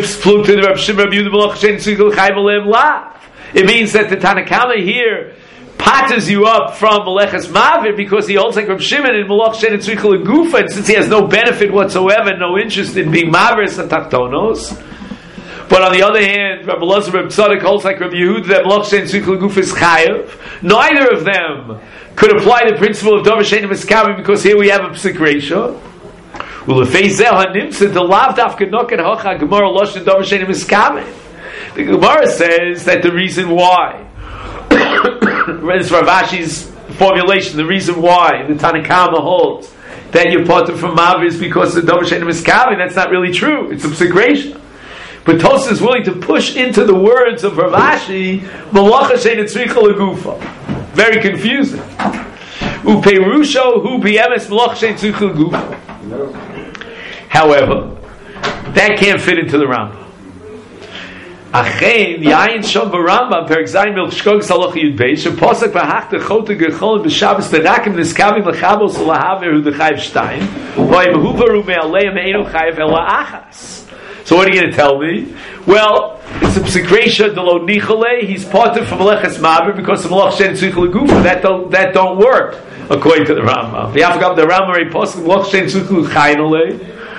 A: means that the Tanakama here patters you up from Meleches Mavir because he holds like Reb Shimon in Malach Shen Tzricha L'Gufa, and since he has no benefit whatsoever, no interest in being Mavir Satachtonos. But on the other hand, Rabbi Elazar Reb Tzaddik holds like Rabbi Yehuda that Malach Shen Tzricha L'Gufa is Chayav. Neither of them could apply the principle of Davar Sheina Miskaven because here we have a psik reisha. The Gemara says that the reason why, it's Rav Ashi's formulation, the reason why the Tanakama holds that you're parted from Mavir is because the Davar Sheina Miskaven. That's not really true. It's a psik reisha. But Tosas is willing to push into the words of Rav Ashi, Malacha Sheina Tzricha L'Gufa. Very confusing. Upeirusho hu b'emes Malacha Sheina Tzricha L'Gufa. However, that can't fit into the Rambam. Achein yain shom b'Rambam perek zayin milchshkog salach yud beis sheposak v'hach techote gechol b'Shabbos terakim niskavim lechabos lahaver hu dechayiv shtayim v'ayim huvaru me'aleim me'enu chayiv ela achas. So what are you going to tell me? Well, it's a psik reisha delo nichale. He's parted from Meleches Mavir because of Malach Shen Tzricha L'Gufa. That don't work according to the Rambam. The Rambam posek Malach Shen Tzricha L'Chayin.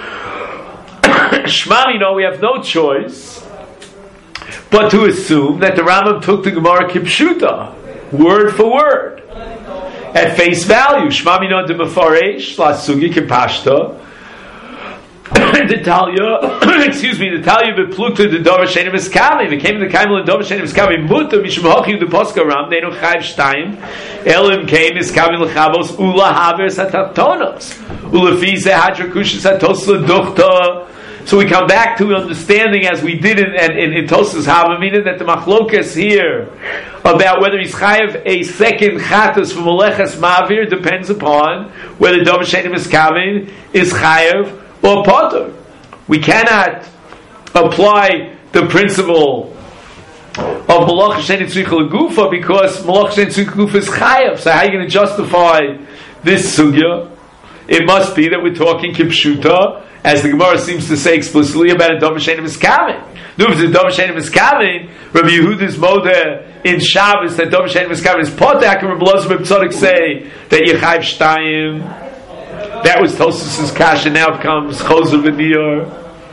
A: Shmami, no, we have no choice but to assume that the Rambam took the Gemara Kipshuta, word for word, at face value. Shmami no de Mefaresh, la Sugi Kipashta. The Talia, the Talia bepluta the Davar Sheina Miskaven. It came to the Kaimel and Davar Sheina Miskaven. Muta mishum hachi the Posca Ram. They don't chayiv shtayim. Elim came Miskaven lechavos ula haver satatonos. Ulafi ze hadra kushis hatos leduchta So we come back to understanding, as we did in Tosas Havamina, that the machlokas here about whether he's chayav a second chatas for moleches mavir depends upon whether Dov Shein Miskaven is chayav or potter. We cannot apply the principle of Malach Shein Tzricha L'Gufa because Malach Shein Tzricha L'Gufa is chayav. So how are you going to justify this sugya? It must be that we're talking kipshuta, as the Gemara seems to say explicitly about a Dov Shein Miskaven. No, if it's a Dov Shein Miskaven, Rabbi Yehuda's modeh in Shabbos that Dov Shein Miskaven is potter. How can Rabbi Elazar ben Tzadok say that Yechayiv Shtayim? That was Tosas's kasha. Now it comes Choser v'Niyar.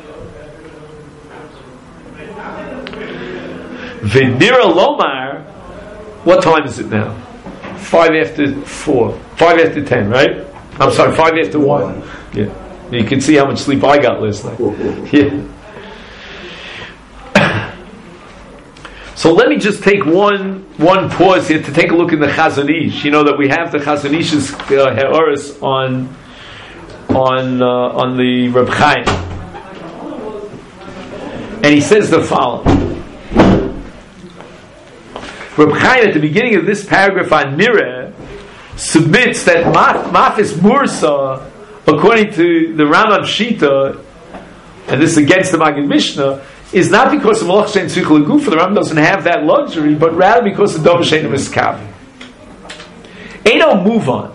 A: V'nira Lomar. What time is it now? 5 after 4. 5 after 10, right? I'm sorry, 5 after 1. Yeah. You can see how much sleep I got last night. Yeah. So let me just take one pause here to take a look in the Chazon Ish. You know that we have the Chazon Ish's He'oris on the Reb Chaim, and he says the following. Reb Chaim, at the beginning of this paragraph on Nireh, submits that Mafis Mursa, according to the Rambam Shita, and this is against the Maggid Mishnah, is not because of Malach Shein Tzricha L'Gufa, the Rambam doesn't have that luxury, but rather because of Dov Shein Miskaven. Ain't no move on.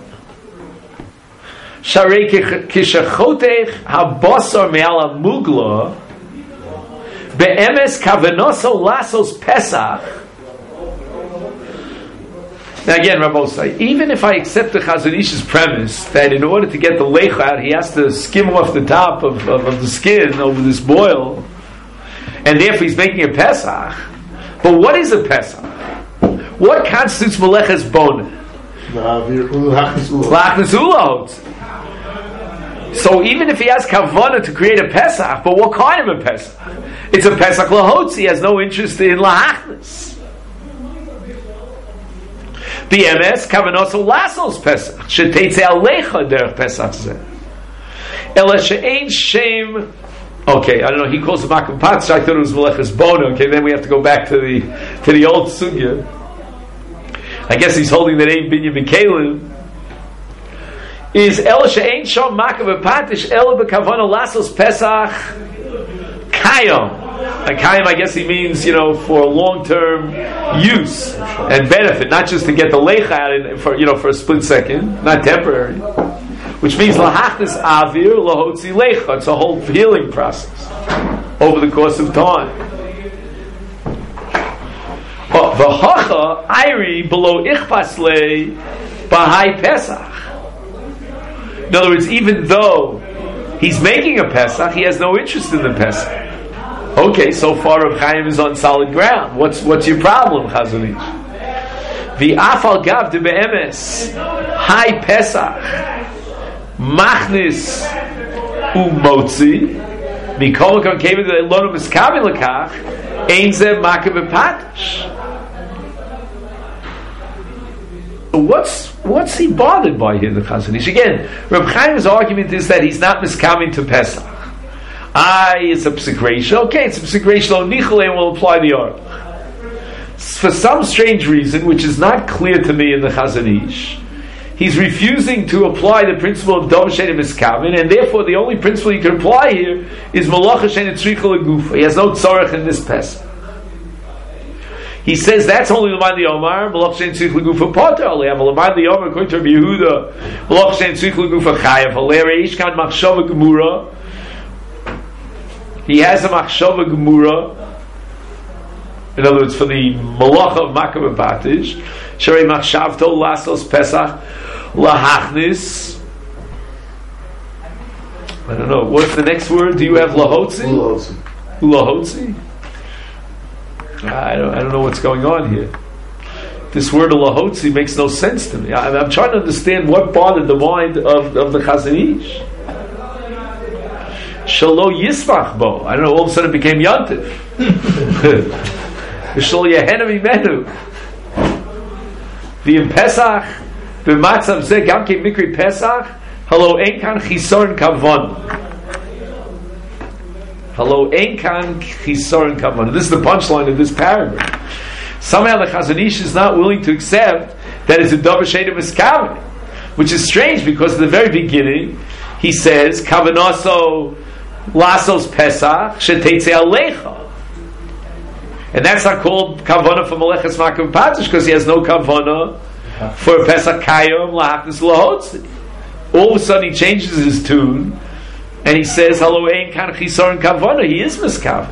A: Sharei kishachotech habasar me'al hamugla be'emes kavanoso lasos pesach. Now again, Rabbi Osai, even if I accept the Chazon Ish's premise that in order to get the leich out, he has to skim off the top of the skin over this boil, and therefore he's making a Pesach. But what is a Pesach? What constitutes Meleches Bona? Lachnis Ulahot. So even if he has Kavanah to create a Pesach, but what kind of a Pesach? It's a Pesach Lahotzi, he has no interest in Lahachnis. BMS Kavanoso Lasos Pesach Sheteitze Alecha Derech Pesach Zeh Ela She'ein Shem. Okay, I don't know. He calls it Makom Patz. I thought it was Meleches Bona. Okay, then we have to go back to the old sugya. I guess he's holding that ain't Binyan B'Kelim. Is Ela She'ein Shem Makom Patish Ela B'Kavana Lasos Pesach Kayom. And Kayim, I guess he means, for long-term use and benefit, not just to get the leich out for a split second, not temporary. Which means lahachnis avir lahotzi leicha. It's a whole healing process over the course of time. V'hacha iri below ichpaslei b'hai pesach. In other words, even though he's making a pesach, he has no interest in the pesach. Okay, so far Reb Chaim is on solid ground. What's your problem, Chazon Ish? The afal gav de be'emes hai pesach machnis umotzi mikol makam kevin de lonu miskaven lekach ein ze makav epatish. What's he bothered by here, the Chazon Ish? Again, Reb Chaim's argument is that he's not miskaven to pesach. It's a psik ratio. Okay, it's a psik ratio. Nichole, and we'll apply the ark. For some strange reason, which is not clear to me in the Chazon Ish, he's refusing to apply the principle of Dov Shein Miskaven, and therefore the only principle he can apply here is Malach Shein Tzricha L'Gufa. He has no tzorech in this Pesach. He says that's only L'mad Yomar, Malach Shein Tzricha L'Gufa Potter. Only have L'mad Yomar according to Rabbi Yehuda, Malach Shein Tzricha L'Gufa Chayav. Halei Ishkan Machshava Gemura. He has a machshava gemura. In other words, for the malacha of Makav Patish, Sherei machshavto lasos pesach lahachnis. I don't know. What's the next word? Do you have lahotzi? Lahotzi. I don't know what's going on here. This word of lahotzi makes no sense to me. I'm trying to understand what bothered the mind of the Chazon Ish. Shalo Yismach Bo. I don't know, all of a sudden it became Yantiv. Shalo Yehenami Menu. The Pesach, the Matzav Zeh, Gamke Mikri Pesach, Hello Enkan Chisorn Kavon. Hello, ein kan chisaron kavana. This is the punchline of this paragraph. Somehow the Chazon Ish is not willing to accept that it's a davar she'eino miskaven, which is strange because at the very beginning he says kavanaso lasos pesach sheteitze alecha. And that's not called kavana for Meleches Makom Patish because he has no kavana for Pesach Kayom Lahaknis Lahotzi. All of a sudden he changes his tune and he says, "Halo ein kan chisaron kavana." He is miskaven.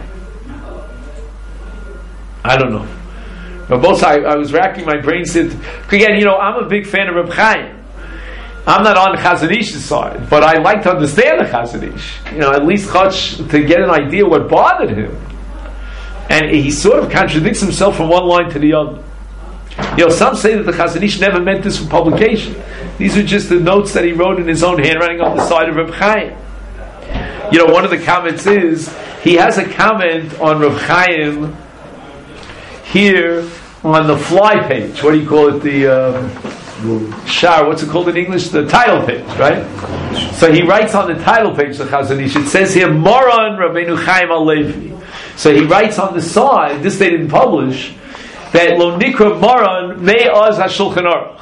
A: I don't know. But both I was racking my brains. Again, I'm a big fan of Reb Chaim. I'm not on Chazon Ish's side, but I like to understand the Chazon Ish. At least to get an idea what bothered him. And he sort of contradicts himself from one line to the other. Some say that the Chazon Ish never meant this for publication. These are just the notes that he wrote in his own handwriting on the side of Reb Chaim. One of the comments is, he has a comment on Reb Chaim here on the fly page. What do you call it? The shar, what's it called in English? The title page, right? So he writes on the title page, the Chazon Ish, it says here, Moran Rabbeinu Chaim HaLevi. So he writes on the side, this they didn't publish, that Lo Nikra Moran Me'az HaShulchan Aruch.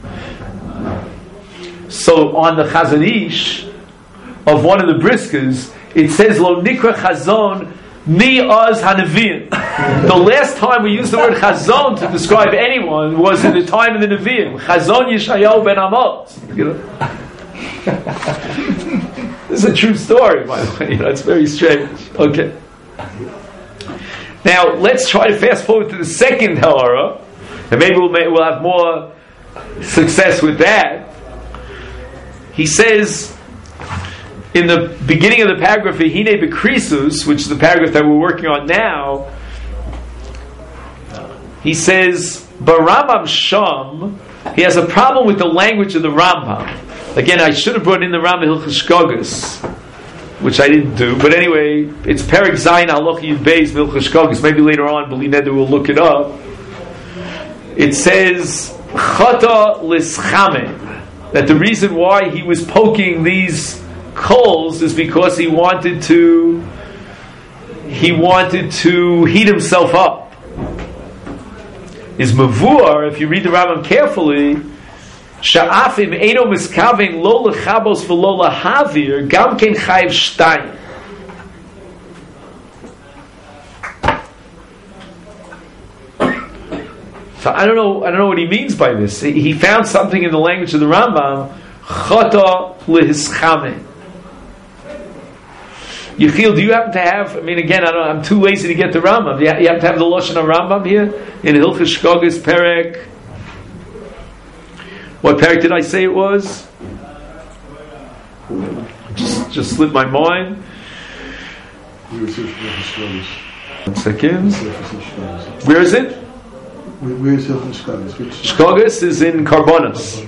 A: So on the Chazon Ish of one of the briskas, it says Lo Nikra Chazon Me'az HaNevi'im. The last time we used the word Chazon to describe anyone was in the time of the Nevi'im. Chazon Yeshayahu ben Amos. This is a true story, by the way. It's very strange. Okay. Now let's try to fast forward to the second Ha'ara, and maybe we'll have more success with that. He says in the beginning of the paragraph, Hine Bekrisus, which is the paragraph that we're working on now, he says, Barambam Sham, he has a problem with the language of the Rambam. Again, I should have brought in the Rambam Hilchos Shkogus, which I didn't do, but anyway, it's Perek Zayin Halacha Yud Beis Hilchos Shkogus. Maybe later on, B'li Neder will look it up. It says, Chata L'Schameh, that the reason why he was poking these coals is because he wanted to heat himself up. Is Mavur, if you read the Rambam carefully, Sha'afim Eino Miskaven Lo Lechabos V'Lo Lahavir Gam Ken Chayiv Shtayim. So I don't know what he means by this. He found something in the language of the Rambam, Chata L'Hischameh. Yechiel, do you happen to have? Again, I'm too lazy to get the Rambam. You have to have the Lashon Rambam here in Hilchos Shkogus Perek. What Perek did I say it was? Just slipped my mind. 1 second. Where is it?
E: Where is Hilchos Shkogus?
A: Shkogus is in Karbonos.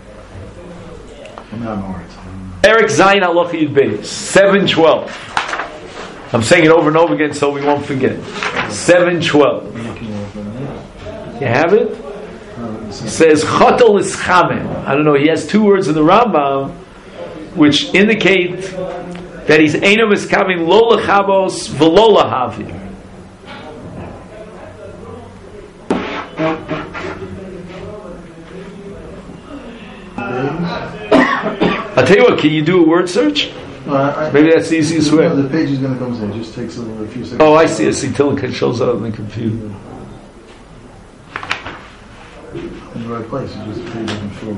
A: Perek Zayin Halacha Yud Beis 7:12. I'm saying it over and over again so we won't forget. 7:12. You have it? It says Chata L'Schameh. I don't know. He has two words in the Rambam which indicate that he's Eino Miskaven Lo Lechabos V'Lo Lahavir. I'll tell you what, can you do a word search? Maybe that's the easiest way.
E: The page is going to come in. It just takes a few seconds.
A: Oh, I see. Till it shows up on the computer.
E: In the right place. You just page and show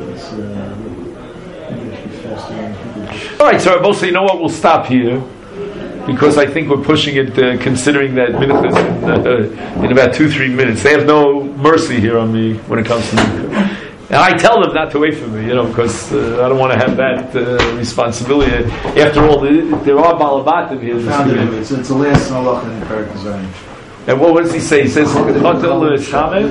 E: it's
A: all right, so both say, you know what, we'll stop here. Because I think we're pushing it, considering that Mincha is in about 2-3 minutes. They have no mercy here on me when it comes to Mincha. And I tell them not to wait for me, because I don't want to have that responsibility. After all, there are Balabatim here.
E: It's the last halacha in Perek Zayin.
A: And what does he say? He says, Chata L'Schameh.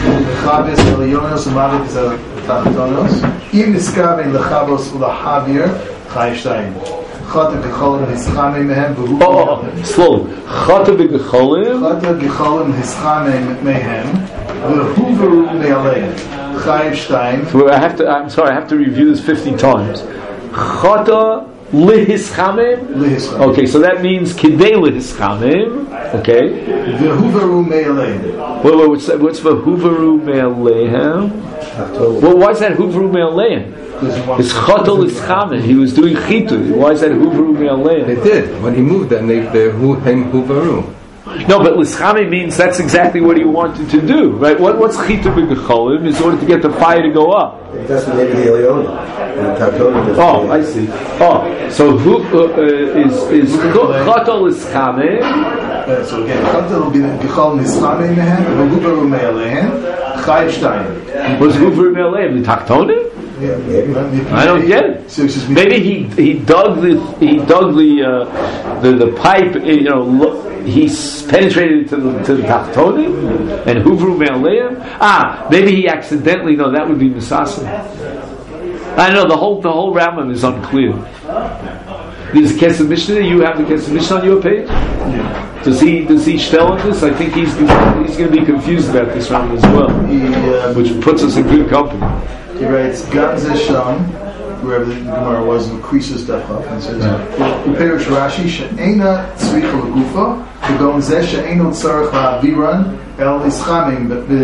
E: Im Niskaven Lechabos Ulahavir Chayiv Shtayim. Chata Gecholim Hischameh Mehem.
A: Slowly. Chata Gecholim.
E: Chata Gecholim Hischameh Mehem. V'Huveru Me'aleim. Chayiv Shtayim.
A: So I have to review this 50 times. Chata Lihischamim?
E: Lihischamim.
A: Okay, so that means Kidei Lihischamim. Okay.
E: V'huvaru me'alehem.
A: Wait, what's V'huvaru me'alehem? Well, why is that Huvaru me'alehem? His Chotel Lischamim. He was doing Chitu. Why is that Huvaru me'alehem?
C: They did. When he moved them, they huvaru.
A: No, but Lischami means that's exactly what he wanted to do, right? What's Chitu b'gecholim? Is in order to get the fire to go up.
B: That's maybe the Eliona.
A: Oh, I see. Oh, so who is Chotel Lischami?
E: So again, Chotel will be Gechol Nischamim mehem, V'huvaru me'alehem, Chayiv Shtayim.
A: Was Huvaru me'alehem the Taktonim?
B: Yeah, maybe.
A: I don't get it.
E: So it's just
A: Maybe he dug the pipe. He penetrated to the Tachtonim and Huvru Me'aleim. Maybe he accidentally. No, that would be Misasa. I know the whole Rambam is unclear. There's a Kesef Mishnah. You have the Kesef Mishnah on your page. Yeah. Does he shtel on this? I think he's going to be confused about this Rambam as well, which puts us in good company.
E: He writes Gamze Sham, wherever the Gemara was, and creases that up, and says, Uperish Rashi, She'ena Tzricha L'gufa, K'gon Zeh She'eno Tzarech La'aviran, El Ischamim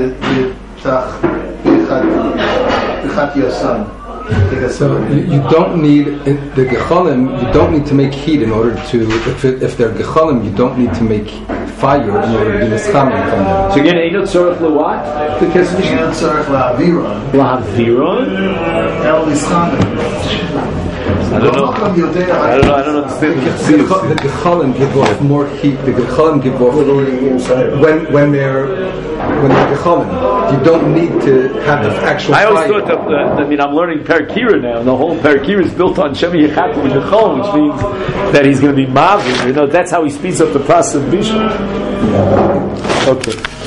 E: B'chat Yasan.
C: So you don't need the gecholim. You don't need to make heat in order to. If they're gecholim, you don't need to make fire in order to be nischamim from them.
A: So again, Eino Tzorech L'what? The Kesef Mishnah.
E: Eino Tzorech La'aviran.
A: La'aviran?
E: El Ischamim.
A: I don't know. I don't understand.
C: The gecholim give off more heat. The gecholim give off when they're gecholim. You don't need to have the actual.
A: I always thought that. I'm learning Perkira now, and the whole Perkira is built on Shemi Yechatim with gecholim, which means that he's going to be mavir. That's how he speeds up the process of bishul. Okay.